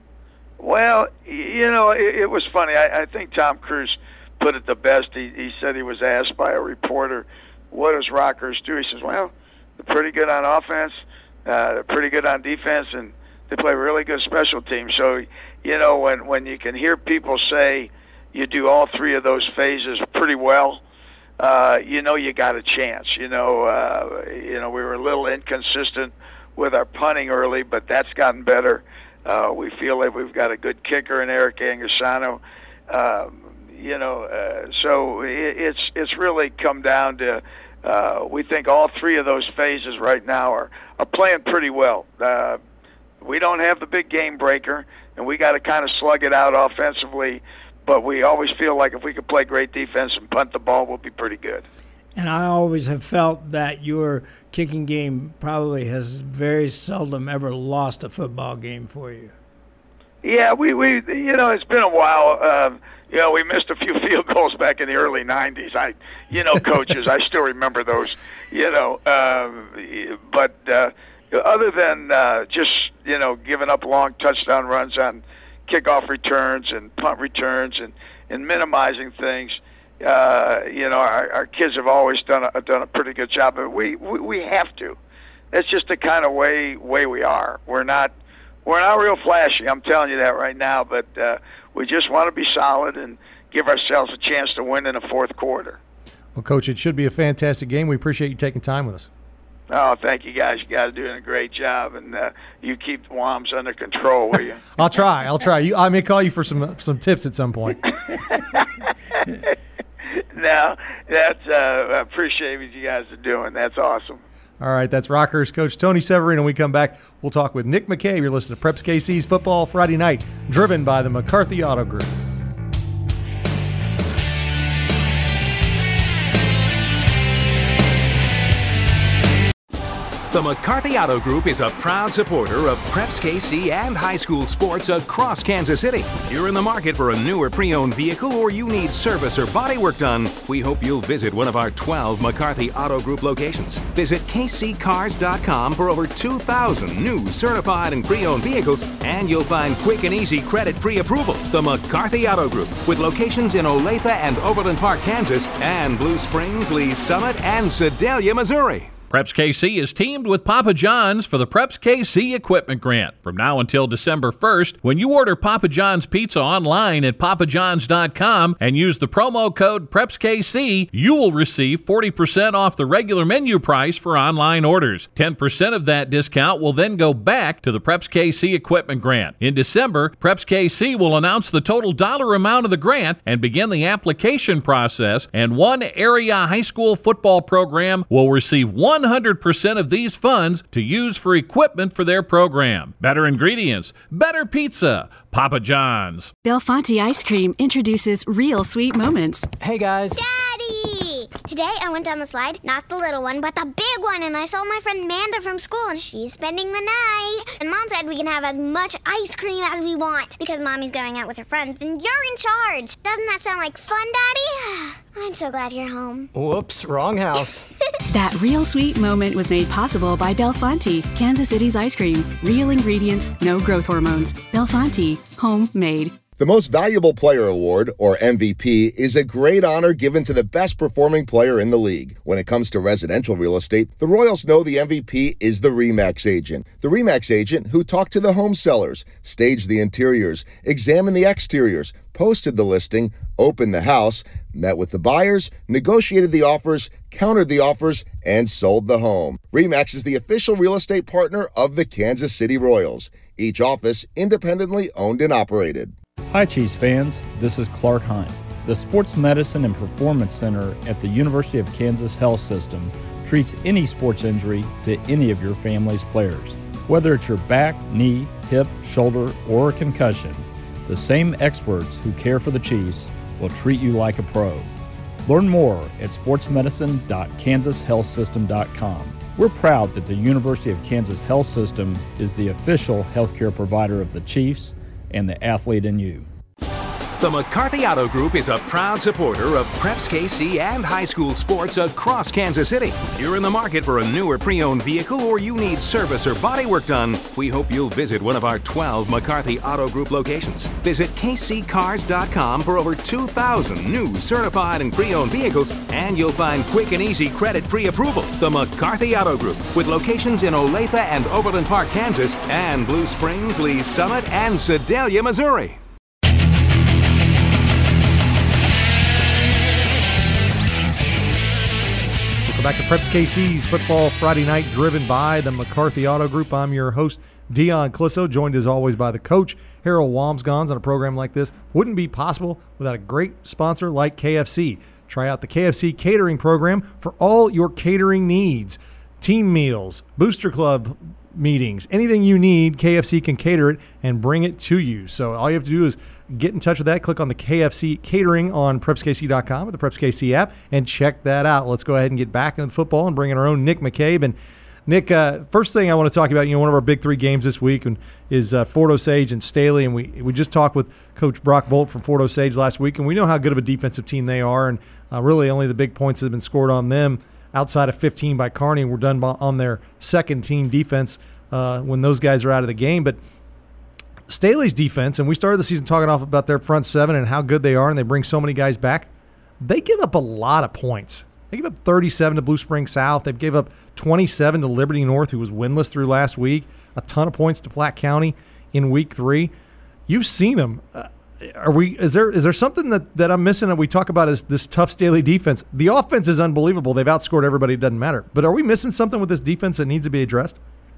Well, you know, it, it was funny. I, I think Tom Cruise put it the best. He, he said he was asked by a reporter, what does Rockers do? He says, well, they're pretty good on offense, uh, they're pretty good on defense, and they play really good special teams. So, you know, when, when you can hear people say you do all three of those phases pretty well, Uh, you know you got a chance. You know, uh, you know we were a little inconsistent with our punting early, but that's gotten better. Uh, we feel like we've got a good kicker in Eric Angasano. Um, you know, uh, so it, it's it's really come down to uh, we think all three of those phases right now are are playing pretty well. Uh, we don't have the big game breaker, and we got to kind of slug it out offensively. But we always feel like if we could play great defense and punt the ball, we'll be pretty good. And I always have felt that your kicking game probably has very seldom ever lost a football game for you. Yeah, we, we you know, it's been a while. Uh, you know, we missed a few field goals back in the early nineties. I, you know, coaches, I still remember those, you know. Uh, but uh, other than uh, just, you know, giving up long touchdown runs on kickoff returns and punt returns and, and minimizing things. Uh, you know, our, our kids have always done a, done a pretty good job, but we, we, we have to. That's just the kind of way way we are. We're not we're not real flashy. I'm telling you that right now, but uh, we just want to be solid and give ourselves a chance to win in the fourth quarter. Well, Coach, it should be a fantastic game. We appreciate you taking time with us. Oh, thank you guys. You guys are doing a great job, and uh, you keep the Woms under control, will you? I'll try. I'll try. You, I may call you for some some tips at some point. No, that's uh, I appreciate what you guys are doing. That's awesome. All right, that's Rockers coach Tony Severino. When we come back, we'll talk with Nick McCabe. You're listening to Preps K C's Football Friday Night, driven by the McCarthy Auto Group. The McCarthy Auto Group is a proud supporter of Preps K C and high school sports across Kansas City. If you're in the market for a newer pre-owned vehicle or you need service or body work done, we hope you'll visit one of our twelve McCarthy Auto Group locations. Visit K C cars dot com for over two thousand new certified and pre-owned vehicles, and you'll find quick and easy credit pre-approval. The McCarthy Auto Group, with locations in Olathe and Overland Park, Kansas, and Blue Springs, Lee Summit, and Sedalia, Missouri. Preps K C is teamed with Papa John's for the Preps K C Equipment Grant. From now until December first, when you order Papa John's Pizza online at papa johns dot com and use the promo code Preps K C, you will receive forty percent off the regular menu price for online orders. ten percent of that discount will then go back to the Preps K C Equipment Grant. In December, Preps K C will announce the total dollar amount of the grant and begin the application process, and one area high school football program will receive one hundred percent of these funds to use for equipment for their program. Better ingredients, better pizza, Papa John's. Belfonte Ice Cream introduces real sweet moments. Hey guys. Daddy! Today I went down the slide, not the little one, but the big one, and I saw my friend Amanda from school, and she's spending the night. And Mom said we can have as much ice cream as we want because Mommy's going out with her friends, and you're in charge. Doesn't that sound like fun, Daddy? I'm so glad you're home. Whoops, wrong house. That real sweet moment was made possible by Belfonte, Kansas City's ice cream. Real ingredients, no growth hormones. Belfonte, homemade. The Most Valuable Player Award, or M V P, is a great honor given to the best performing player in the league. When it comes to residential real estate, the Royals know the M V P is the RE/MAX agent. The RE/MAX agent who talked to the home sellers, staged the interiors, examined the exteriors, posted the listing, opened the house, met with the buyers, negotiated the offers, countered the offers, and sold the home. RE/MAX is the official real estate partner of the Kansas City Royals. Each office independently owned and operated. Hi, Chiefs fans. This is Clark Hunt. The Sports Medicine and Performance Center at the University of Kansas Health System treats any sports injury to any of your family's players. Whether it's your back, knee, hip, shoulder, or a concussion, the same experts who care for the Chiefs will treat you like a pro. Learn more at sports medicine dot kansas health system dot com. We're proud that the University of Kansas Health System is the official healthcare provider of the Chiefs and the athlete in you. The McCarthy Auto Group is a proud supporter of Preps K C and high school sports across Kansas City. If you're in the market for a newer pre-owned vehicle or you need service or body work done, we hope you'll visit one of our twelve McCarthy Auto Group locations. Visit K C cars dot com for over two thousand new certified and pre-owned vehicles, and you'll find quick and easy credit pre-approval. The McCarthy Auto Group, with locations in Olathe and Overland Park, Kansas, and Blue Springs, Lee Summit, and Sedalia, Missouri. Back to Preps K C's Football Friday Night, driven by the McCarthy Auto Group. I'm your host, Dion Clisso, joined as always by the coach, Harold Wamsgons. On a program like this wouldn't be possible without a great sponsor like K F C. Try out the K F C catering program for all your catering needs. Team meals, booster club meetings, anything you need, K F C can cater it and bring it to you. So all you have to do is get in touch with that. Click on the K F C catering on preps k c dot com or the Preps K C app and check that out. Let's go ahead and get back into football and bring in our own Nick McCabe. And Nick, uh, first thing I want to talk about, you know, one of our big three games this week and is uh, Fort Osage and Staley. And we we just talked with Coach Brock Bolt from Fort Osage last week, and we know how good of a defensive team they are. And uh, really only the big points that have been scored on them outside of fifteen by Kearney were done by, on their second team defense uh, when those guys are out of the game. But Staley's defense, and we started the season talking off about their front seven and how good they are, and they bring so many guys back. They give up a lot of points. They give up thirty-seven to Blue Springs South. They gave up twenty-seven to Liberty North, who was winless through last week. A ton of points to Platte County in week three. You've seen them. Uh, are we? Is there is there something that, that I'm missing that we talk about as this tough Staley defense? The offense is unbelievable. They've outscored everybody. It doesn't matter. But are we missing something with this defense that needs to be addressed?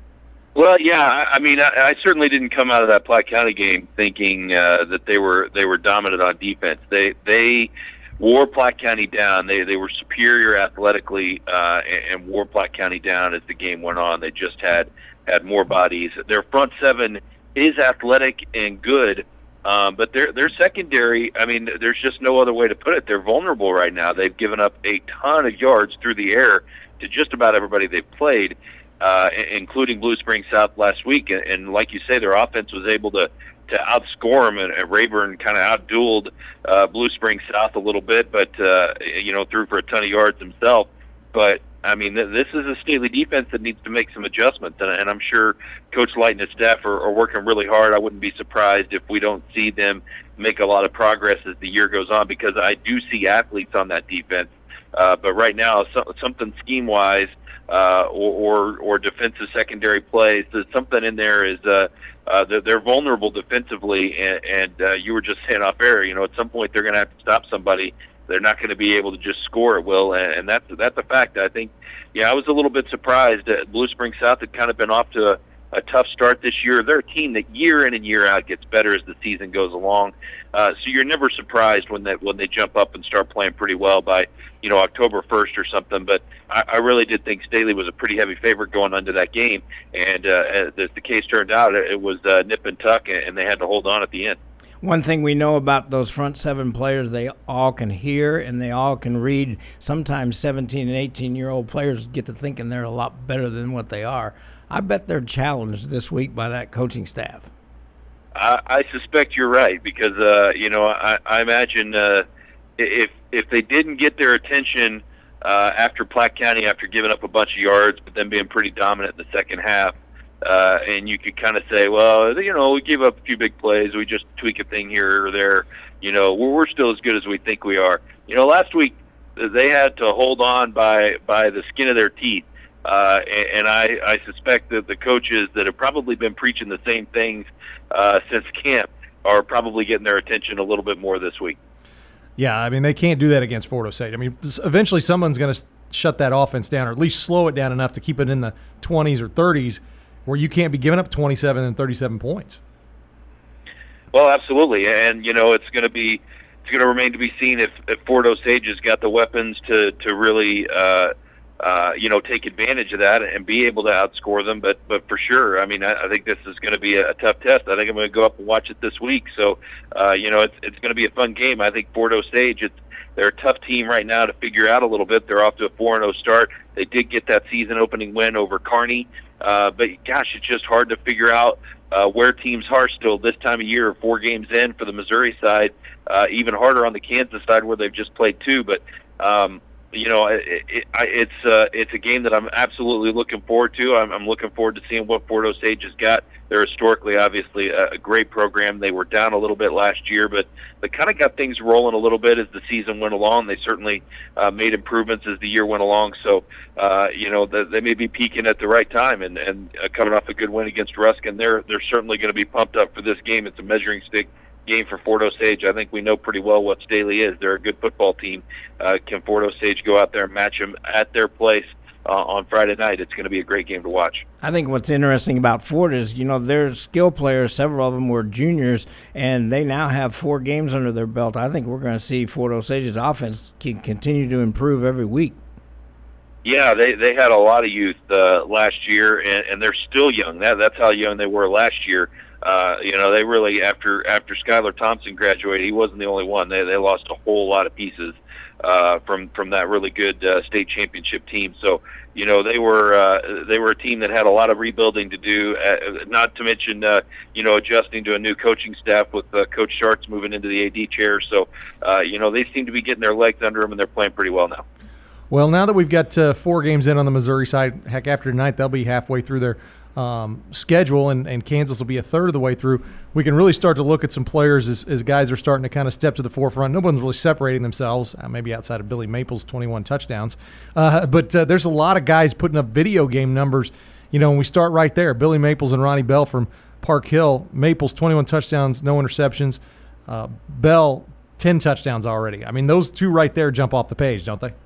Well, yeah. I mean, I, I certainly didn't come out of that Platte County game thinking uh, that they were they were dominant on defense. They they wore Platte County down. They they were superior athletically uh, and, and wore Platte County down as the game went on. They just had had more bodies. Their front seven is athletic and good, um, but their their secondary, I mean, there's just no other way to put it. They're vulnerable right now. They've given up a ton of yards through the air to just about everybody they've played, uh, including Blue Springs South last week. And, and like you say, their offense was able to to outscore them, and, and Rayburn kind of outdueled uh, Blue Springs South a little bit, but uh, you know, threw for a ton of yards himself. But I mean, th- this is a Staley defense that needs to make some adjustments, and, and I'm sure Coach Light and his staff are, are working really hard. I wouldn't be surprised if we don't see them make a lot of progress as the year goes on, because I do see athletes on that defense. Uh, but right now, so, something scheme-wise uh, or, or or defensive secondary plays, there's something in there is uh, uh, they're, they're vulnerable defensively, and, and uh, you were just saying off air, you know, at some point they're going to have to stop somebody. They're not going to be able to just score at will, and, and that's that's a fact. I think, yeah, I was a little bit surprised that Blue Springs South had kind of been off to a, a tough start this year. They're a team that year in and year out gets better as the season goes along. Uh, so you're never surprised when they when they jump up and start playing pretty well by, you know, October first or something. But I, I really did think Staley was a pretty heavy favorite going into that game, and uh, as the case turned out, it was uh, nip and tuck, and they had to hold on at the end. One thing we know about those front seven players, they all can hear and they all can read. Sometimes seventeen and eighteen-year-old players get to thinking they're a lot better than what they are. I bet they're challenged this week by that coaching staff. I, I suspect you're right, because uh, you know I, I imagine uh, if if they didn't get their attention uh, after Platte County, after giving up a bunch of yards, but then being pretty dominant in the second half. Uh, and you could kind of say, well, you know, we gave up a few big plays. We just tweak a thing here or there. You know, we're, we're still as good as we think we are. You know, last week they had to hold on by, by the skin of their teeth. Uh, and, and I, I suspect that the coaches that have probably been preaching the same things uh, since camp are probably getting their attention a little bit more this week. Yeah, I mean, they can't do that against Fort Osage. I mean, eventually someone's going to shut that offense down, or at least slow it down enough to keep it in the twenties or thirties, where you can't be giving up twenty-seven and thirty-seven points. Well, absolutely, and you know it's going to be it's going to remain to be seen if, if Fort Osage has got the weapons to to really uh, uh, you know take advantage of that and be able to outscore them. But but for sure, I mean, I, I think this is going to be a, a tough test. I think I'm going to go up and watch it this week. So uh, you know it's it's going to be a fun game. I think Fort Osage, it's they're a tough team right now to figure out a little bit. They're off to a four and oh start. They did get that season opening win over Kearney. Uh, but, gosh, it's just hard to figure out uh, where teams are still this time of year, four games in for the Missouri side, uh, even harder on the Kansas side where they've just played two. But, um, you know, it, it, it's uh, it's a game that I'm absolutely looking forward to. I'm, I'm looking forward to seeing what Fort Osage has got. They're historically, obviously, a, a great program. They were down a little bit last year, but they kind of got things rolling a little bit as the season went along. They certainly uh, made improvements as the year went along. So, uh, you know, the, they may be peaking at the right time, and, and uh, coming off a good win against Ruskin, they're they're certainly going to be pumped up for this game. It's a measuring stick game for Fort Osage. I think we know pretty well what Staley is. They're a good football team. Uh, can Fort Osage go out there and match them at their place uh, on Friday night? It's going to be a great game to watch. I think what's interesting about Fort is, you know, their skill players, several of them were juniors, and they now have four games under their belt. I think we're going to see Fort Osage's offense can continue to improve every week. Yeah, they they had a lot of youth uh, last year, and, and they're still young. That that's how young they were last year. Uh, you know, they really, after after Skylar Thompson graduated, he wasn't the only one. They they lost a whole lot of pieces uh, from from that really good uh, state championship team. So, you know, they were uh, they were a team that had a lot of rebuilding to do. Uh, not to mention, uh, you know, adjusting to a new coaching staff with uh, Coach Sharts moving into the A D chair. So, uh, you know, they seem to be getting their legs under them, and they're playing pretty well now. Well, now that we've got uh, four games in on the Missouri side, heck, after tonight they'll be halfway through their um, schedule, and, and Kansas will be a third of the way through, we can really start to look at some players as, as guys are starting to kind of step to the forefront. No one's really separating themselves, uh, maybe outside of Billy Maples' twenty-one touchdowns. Uh, but uh, there's a lot of guys putting up video game numbers. You know, when we start right there, Billy Maples and Ronnie Bell from Park Hill. Maples, twenty-one touchdowns, no interceptions. Uh, Bell, ten touchdowns already. I mean, those two right there jump off the page, don't they?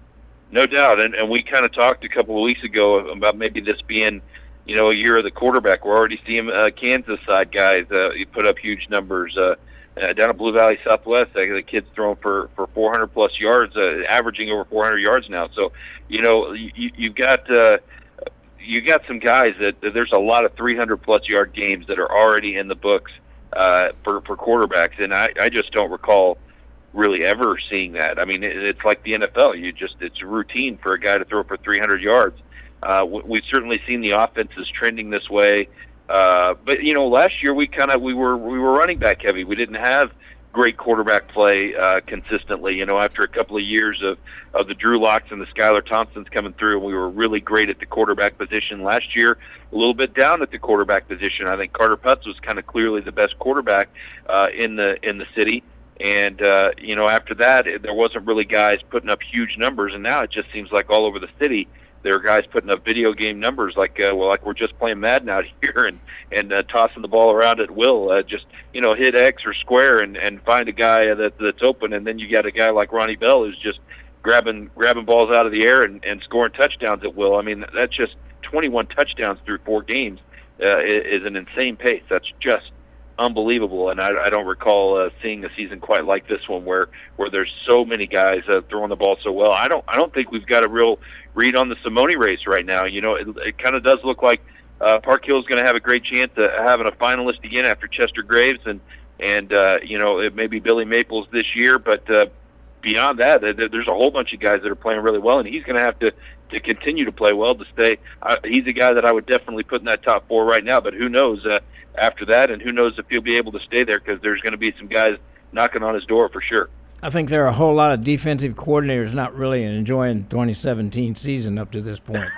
No doubt. And, and we kind of talked a couple of weeks ago about maybe this being, you know, a year of the quarterback. We're already seeing uh, Kansas side guys uh, you put up huge numbers. Uh, uh, down at Blue Valley Southwest, uh, the kid's throwing for, for four hundred plus yards, uh, averaging over four hundred yards now. So, you know, you, you've got uh, you got some guys that, that there's a lot of three hundred plus yard games that are already in the books uh, for, for quarterbacks. And I, I just don't recall really ever seeing that. I mean, it, it's like the N F L. You just, it's routine for a guy to throw for three hundred yards. Uh, we've certainly seen the offenses trending this way, uh, but you know, last year we kind of we were we were running back heavy. We didn't have great quarterback play uh, consistently. You know, after a couple of years of, of the Drew Locks and the Skylar Thompsons coming through, we were really great at the quarterback position. Last year, a little bit down at the quarterback position. I think Carter Putz was kind of clearly the best quarterback uh, in the in the city. And, uh, you know, after that, there wasn't really guys putting up huge numbers. And now it just seems like all over the city, there are guys putting up video game numbers like, uh, well, like we're just playing Madden out here and, and uh, tossing the ball around at will. Uh, just, you know, hit X or square and, and find a guy that, that's open. And then you got a guy like Ronnie Bell who's just grabbing grabbing balls out of the air and, and scoring touchdowns at will. I mean, that's just twenty-one touchdowns through four games uh, is an insane pace. That's just unbelievable, and I, I don't recall uh, seeing a season quite like this one, where where there's so many guys uh, throwing the ball so well. I don't I don't think we've got a real read on the Simone race right now. You know, it, it kind of does look like uh, Park Hill is going to have a great chance of having a finalist again after Chester Graves, and and uh, you know, it may be Billy Maples this year, but uh, beyond that, there's a whole bunch of guys that are playing really well, and he's going to have to to continue to play well to stay. Uh, he's a guy that I would definitely put in that top four right now, but who knows uh, after that, and who knows if he'll be able to stay there, because there's going to be some guys knocking on his door for sure. I think there are a whole lot of defensive coordinators not really enjoying twenty seventeen season up to this point.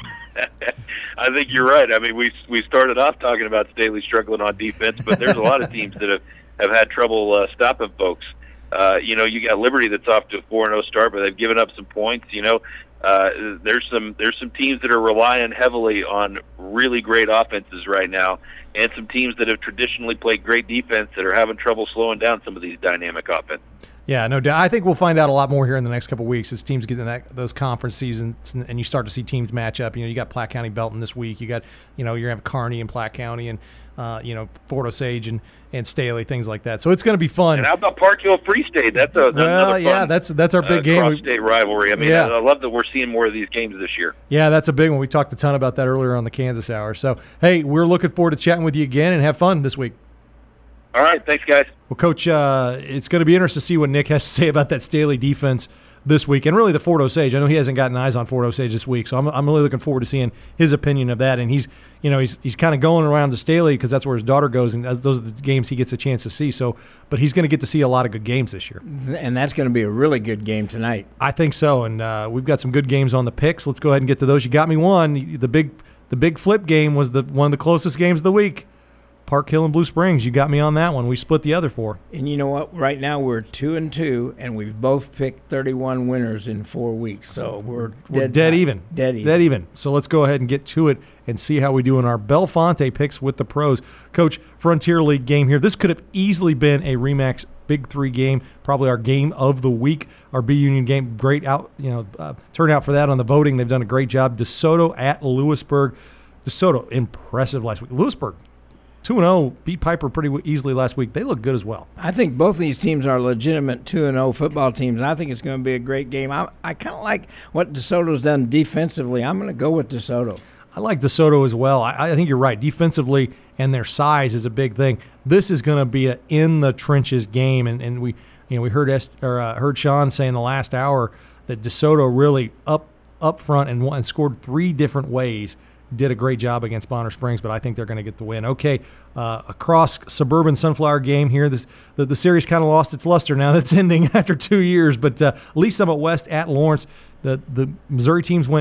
I think you're right. I mean, we we started off talking about Staley struggling on defense, but there's a lot of teams that have, have had trouble uh, stopping folks. Uh, you know, you got Liberty that's off to a four and oh start, but they've given up some points. You know, uh, there's some there's some teams that are relying heavily on really great offenses right now, and some teams that have traditionally played great defense that are having trouble slowing down some of these dynamic offenses. Yeah, no doubt. I think we'll find out a lot more here in the next couple of weeks as teams get in that, those conference seasons, and you start to see teams match up. You know, you got Platte County Belton this week. You got, you know, you're going to have Kearney and Platte County, and uh, you know, Fort Osage and, and Staley, things like that. So it's going to be fun. And how about Park Hill Free State? That's a that's well, another fun, yeah, that's that's our big uh, game. Cross-state rivalry. I mean, yeah. I, I love that we're seeing more of these games this year. Yeah, that's a big one. We talked a ton about that earlier on the Kansas Hour. So, hey, we're looking forward to chatting with you again, and have fun this week. All right, thanks, guys. Well, Coach, uh, it's going to be interesting to see what Nick has to say about that Staley defense this week, and really the Fort Osage. I know he hasn't gotten eyes on Fort Osage this week, so I'm I'm really looking forward to seeing his opinion of that. And he's, you know, he's he's kind of going around to Staley because that's where his daughter goes, and those are the games he gets a chance to see. So, but he's going to get to see a lot of good games this year, and that's going to be a really good game tonight. I think so, and uh, we've got some good games on the picks. Let's go ahead and get to those. You got me one. The big the big flip game was the one of the closest games of the week. Park Hill and Blue Springs, you got me on that one. We split the other four. And you know what? Right now we're two and two, and we've both picked thirty-one winners in four weeks. So we're, we're dead, dead even. Dead even. Dead even. So let's go ahead and get to it and see how we do in our Belfonte picks with the pros. Coach, Frontier League game here. This could have easily been a RE/MAX Big Three game, probably our game of the week. Our B Union game, great out, you know, uh, turnout for that on the voting. They've done a great job. DeSoto at Lewisburg. DeSoto impressive last week. Lewisburg two and oh, beat Piper pretty easily last week. They look good as well. I think both of these teams are legitimate two and oh football teams, and I think it's going to be a great game. I, I kind of like what DeSoto's done defensively. I'm going to go with DeSoto. I like DeSoto as well. I, I think you're right. Defensively, and their size is a big thing. This is going to be an in-the-trenches game, and, and we you know we heard Est, or, uh, heard Sean say in the last hour that DeSoto really up, up front and, and scored three different ways. Did a great job against Bonner Springs, but I think they're going to get the win. Okay, uh, across Suburban Sunflower game here. This, the, the series kind of lost its luster now. That's ending after two years, but uh, Lee Summit West at Lawrence. The, the Missouri teams went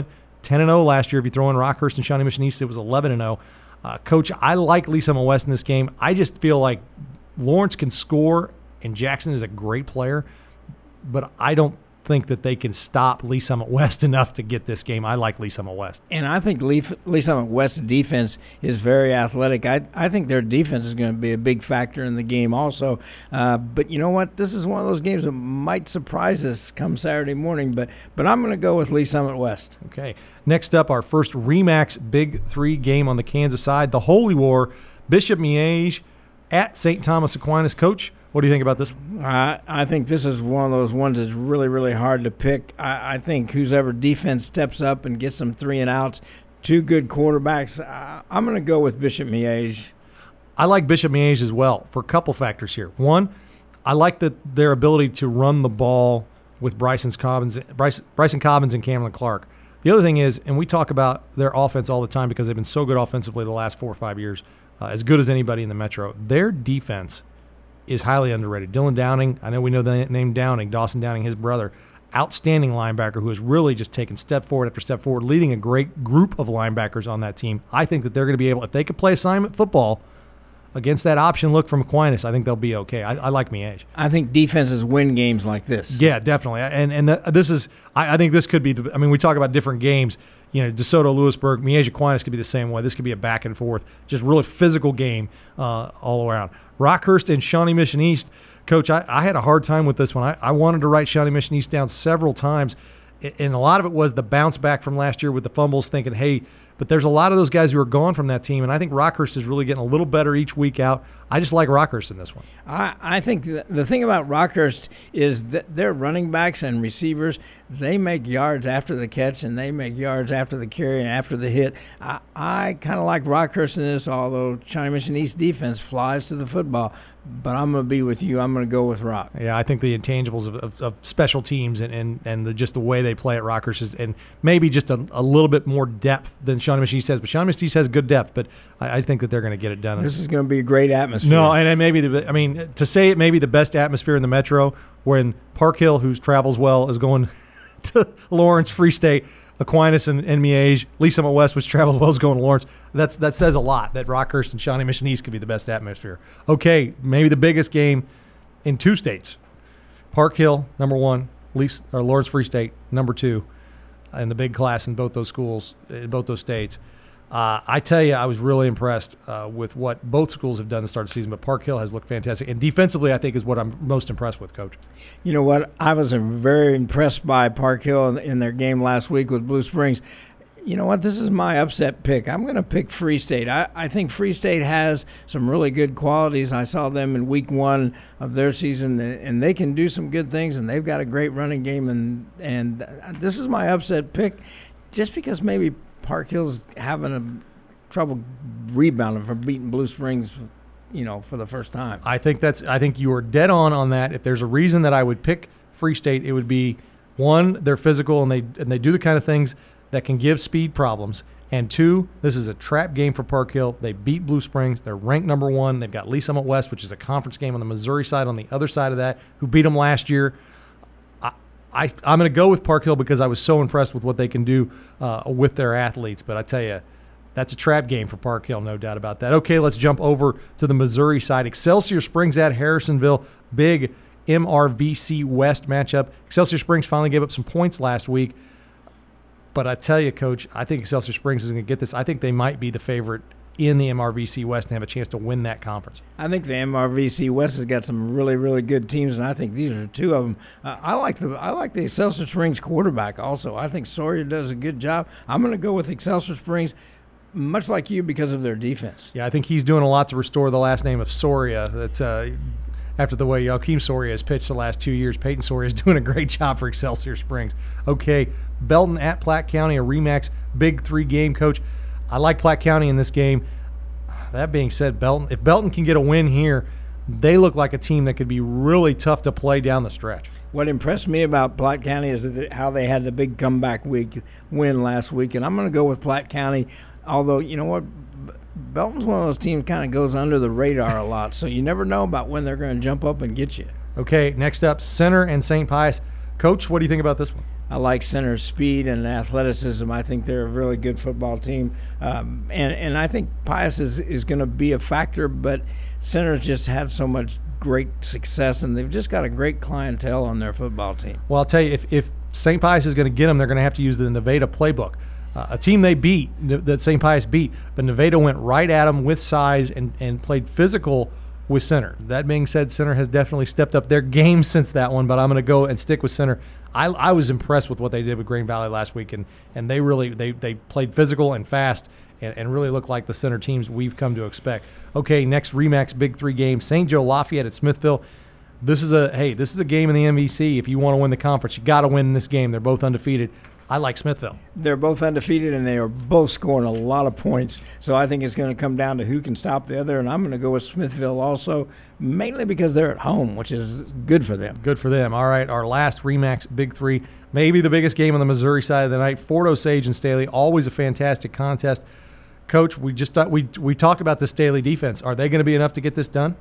ten and oh last year. If you throw in Rockhurst and Shawnee Mission East, it was eleven and oh. Uh, Coach, I like Lee Summit West in this game. I just feel like Lawrence can score, and Jackson is a great player, but I don't think that they can stop Lee Summit West enough to get this game. I like Lee Summit West. And I think Lee, Lee Summit West's defense is very athletic. I, I think their defense is going to be a big factor in the game also. Uh, but you know what? This is one of those games that might surprise us come Saturday morning, but, but I'm going to go with Lee Summit West. Okay. Next up, our first RE/MAX Big Three game on the Kansas side, the Holy War, Bishop Miege at Saint Thomas Aquinas. Coach, what do you think about this one? I, I think this is one of those ones that's really, really hard to pick. I, I think whoever defense steps up and gets some three and outs, two good quarterbacks, I, I'm going to go with Bishop Miege. I like Bishop Miege as well for a couple factors here. One, I like that their ability to run the ball with Bryson Cobbins, Bryson, Bryson Cobbins and Cameron Clark. The other thing is, and we talk about their offense all the time because they've been so good offensively the last four or five years, uh, as good as anybody in the Metro. Their defense is highly underrated. Dylan Downing, I know we know the name Downing, Dawson Downing, his brother, outstanding linebacker who has really just taken step forward after step forward, leading a great group of linebackers on that team. I think that they're going to be able, if they could play assignment football against that option look from Aquinas, I think they'll be okay. I, I like Miege. I think defenses win games like this. Yeah, definitely. And and the, this is, I, I think this could be, the, I mean, we talk about different games. You know, DeSoto, Lewisburg, Miege Aquinas could be the same way. This could be a back and forth, just really physical game uh, all around. Rockhurst and Shawnee Mission East. Coach, I, I had a hard time with this one. I, I wanted to write Shawnee Mission East down several times, and a lot of it was the bounce back from last year with the fumbles, thinking, hey, but there's a lot of those guys who are gone from that team, and I think Rockhurst is really getting a little better each week out. I just like Rockhurst in this one. I, I think the, the thing about Rockhurst is that their running backs and receivers, they make yards after the catch, and they make yards after the carry and after the hit. I, I kind of like Rockhurst in this, although Shawnee Mission East defense flies to the football. But I'm going to be with you. I'm going to go with Rock. Yeah, I think the intangibles of, of, of special teams and, and, and the, just the way they play at Rockhurst is, and maybe just a, a little bit more depth than Shawnee Mission East has. But Shawnee Mission East has good depth, but I, I think that they're going to get it done. This is going to be a great atmosphere. No, and, and maybe, the, I mean, to say it may be the best atmosphere in the Metro when Park Hill, who travels well, is going to Lawrence, Free State, Aquinas and, and Miege, Lee Summit West, which travels well, is going to Lawrence. That's that says a lot that Rockhurst and Shawnee Mission East could be the best atmosphere. Okay, maybe the biggest game in two states. Park Hill, number one, Lee, or Lawrence Free State, number two, in the big class in both those schools, in both those states. Uh, I tell you, I was really impressed uh, with what both schools have done to start the season, but Park Hill has looked fantastic. And defensively, I think, is what I'm most impressed with, Coach. You know what? I was very impressed by Park Hill in, in their game last week with Blue Springs. You know what? This is my upset pick. I'm going to pick Free State. I, I think Free State has some really good qualities. I saw them in week one of their season, and they can do some good things, and they've got a great running game. And, and this is my upset pick just because maybe – Park Hill's having a trouble rebounding from beating Blue Springs, you know, for the first time. I think that's. I think you are dead on on that. If there's a reason that I would pick Free State, it would be one, they're physical and they and they do the kind of things that can give speed problems. And two, this is a trap game for Park Hill. They beat Blue Springs. They're ranked number one. They've got Lee Summit West, which is a conference game on the Missouri side. On the other side of that, who beat them last year. I, I'm going to go with Park Hill because I was so impressed with what they can do uh, with their athletes. But I tell you, that's a trap game for Park Hill, no doubt about that. Okay, let's jump over to the Missouri side. Excelsior Springs at Harrisonville. Big M R V C West matchup. Excelsior Springs finally gave up some points last week. But I tell you, Coach, I think Excelsior Springs is going to get this. I think they might be the favorite in the M R V C West and have a chance to win that conference. I think the M R V C West has got some really, really good teams, and I think these are two of them. Uh, I like the I like the Excelsior Springs quarterback also. I think Sawyer does a good job. I'm going to go with Excelsior Springs, much like you, because of their defense. Yeah, I think he's doing a lot to restore the last name of Soria. That uh, after the way Joaquim Soria has pitched the last two years, Peyton Soria is doing a great job for Excelsior Springs. Okay, Belton at Platte County, a RE/MAX Big Three game, Coach. I like Platte County in this game. That being said, Belton, if Belton can get a win here, they look like a team that could be really tough to play down the stretch. What impressed me about Platte County is that how they had the big comeback week win last week, and I'm going to go with Platte County, although, you know what, Belton's one of those teams kind of goes under the radar a lot, so you never know about when they're going to jump up and get you. Okay, next up, Center and Saint Pius. Coach, what do you think about this one? I like Center's speed and athleticism. I think they're a really good football team. Um, and, and I think Pius is, is going to be a factor, but Center's just had so much great success, and they've just got a great clientele on their football team. Well, I'll tell you, if, if Saint Pius is going to get them, they're going to have to use the Nevada playbook. Uh, a team they beat, that Saint Pius beat, but Nevada went right at them with size and, and played physical with Center. That being said, Center has definitely stepped up their game since that one, but I'm going to go and stick with Center. I, I was impressed with what they did with Green Valley last week, and, and they really they, they played physical and fast and, and really looked like the Center teams we've come to expect. Okay, next RE/MAX Big Three game, Saint Joe Lafayette at Smithville. This is a hey, this is a game in the M V C. If you want to win the conference, you got to win this game. They're both undefeated. I like Smithville. They're both undefeated, and they are both scoring a lot of points. So I think it's going to come down to who can stop the other, and I'm going to go with Smithville also, mainly because they're at home, which is good for them. Good for them. All right, our last RE/MAX Big Three, maybe the biggest game on the Missouri side of the night. Fort Osage and Staley, always a fantastic contest. Coach, we just thought we we talked about the Staley defense. Are they going to be enough to get this done?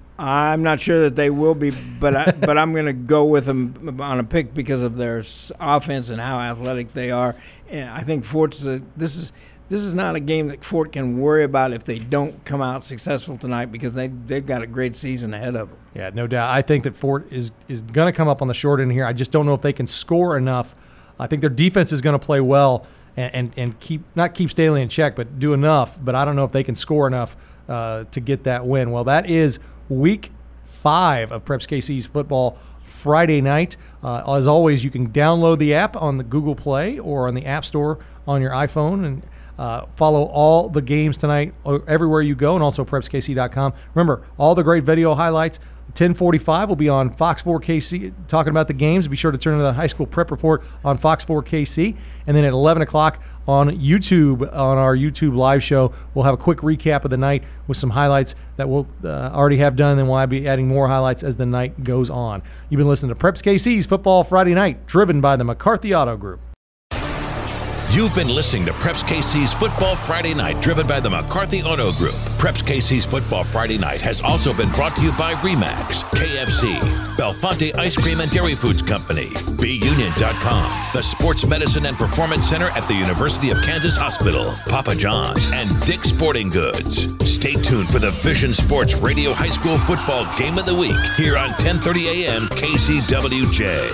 I'm not sure that they will be, but I, but I'm going to go with them on a pick because of their offense and how athletic they are. And I think Fort's a, this is this is not a game that Fort can worry about if they don't come out successful tonight, because they they've got a great season ahead of them. Yeah, no doubt. I think that Fort is is going to come up on the short end here. I just don't know if they can score enough. I think their defense is going to play well and, and and keep not keep Staley in check, but do enough. But I don't know if they can score enough uh, to get that win. Well, that is Week five of Preps K C's football Friday night. Uh, as always, you can download the app on the Google Play or on the App Store on your iPhone and uh, follow all the games tonight everywhere you go, and also preps k c dot com. Remember, all the great video highlights. ten forty-five will be on Fox four K C talking about the games. Be sure to turn to the High School Prep Report on Fox four K C. And then at eleven o'clock on YouTube, on our YouTube live show, we'll have a quick recap of the night with some highlights that we'll uh, already have done, and we'll be adding more highlights as the night goes on. You've been listening to Preps K C's Football Friday Night, driven by the McCarthy Auto Group. You've been listening to Preps K C's Football Friday Night, driven by the McCarthy Auto Group. Preps K C's Football Friday Night has also been brought to you by RE/MAX, K F C, Belfonte Ice Cream and Dairy Foods Company, B Union dot com, the Sports Medicine and Performance Center at the University of Kansas Hospital, Papa John's, and Dick's Sporting Goods. Stay tuned for the Vision Sports Radio High School Football Game of the Week here on ten thirty a.m. K C W J.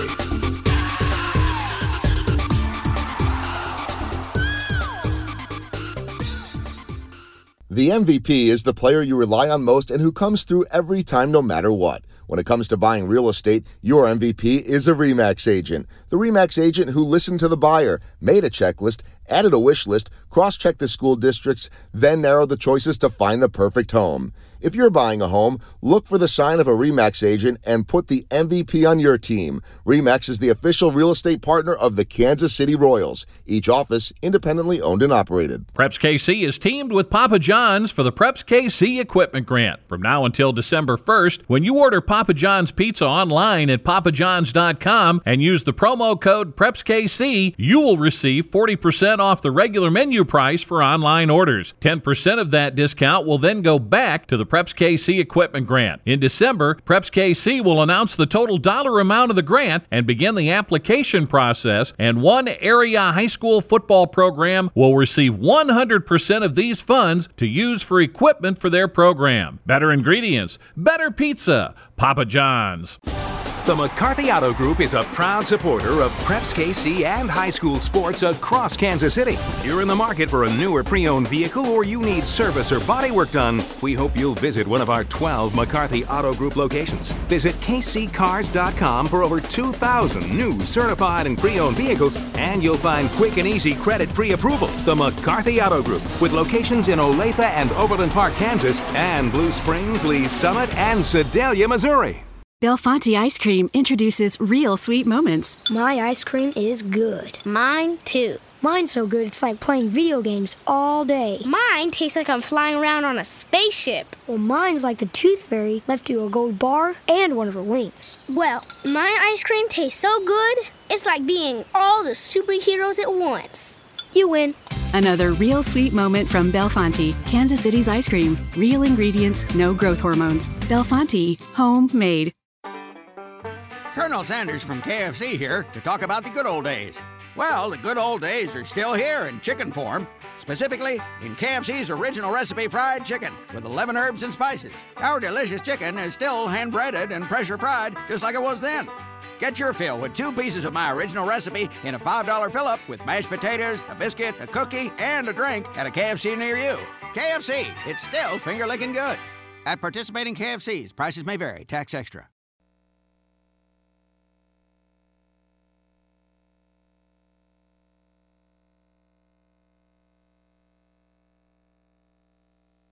The M V P is the player you rely on most and who comes through every time no matter what. When it comes to buying real estate, your M V P is a RE/MAX agent. The RE/MAX agent who listened to the buyer, made a checklist, added a wish list, cross-checked the school districts, then narrowed the choices to find the perfect home. If you're buying a home, look for the sign of a RE/MAX agent and put the M V P on your team. RE/MAX is the official real estate partner of the Kansas City Royals. Each office independently owned and operated. Preps K C is teamed with Papa John's for the Preps K C Equipment Grant. From now until December first, when you order Papa John's Pizza online at papa johns dot com and use the promo code Preps K C, you will receive forty percent off the regular menu price for online orders. ten percent of that discount will then go back to the Preps K C Equipment Grant. In December, Preps K C will announce the total dollar amount of the grant and begin the application process, and one area high school football program will receive one hundred percent of these funds to use for equipment for their program. Better ingredients, better pizza, Papa John's. The McCarthy Auto Group is a proud supporter of Preps K C and high school sports across Kansas City. If you're in the market for a new or pre-owned vehicle, or you need service or body work done, we hope you'll visit one of our twelve McCarthy Auto Group locations. Visit k c cars dot com for over two thousand new certified and pre-owned vehicles, and you'll find quick and easy credit pre-approval. The McCarthy Auto Group, with locations in Olathe and Overland Park, Kansas, and Blue Springs, Lee Summit, and Sedalia, Missouri. Belfonte Ice Cream introduces real sweet moments. My ice cream is good. Mine too. Mine's so good it's like playing video games all day. Mine tastes like I'm flying around on a spaceship. Well, mine's like the Tooth Fairy left you a gold bar and one of her wings. Well, my ice cream tastes so good, it's like being all the superheroes at once. You win. Another real sweet moment from Belfonte, Kansas City's ice cream. Real ingredients, no growth hormones. Belfonte, homemade. Colonel Sanders from K F C here to talk about the good old days. Well, the good old days are still here in chicken form, specifically in K F C's original recipe fried chicken with eleven herbs and spices. Our delicious chicken is still hand-breaded and pressure-fried just like it was then. Get your fill with two pieces of my original recipe in a five dollar fill-up with mashed potatoes, a biscuit, a cookie, and a drink at a K F C near you. K F C, it's still finger-licking good. At participating K F Cs, prices may vary, tax extra.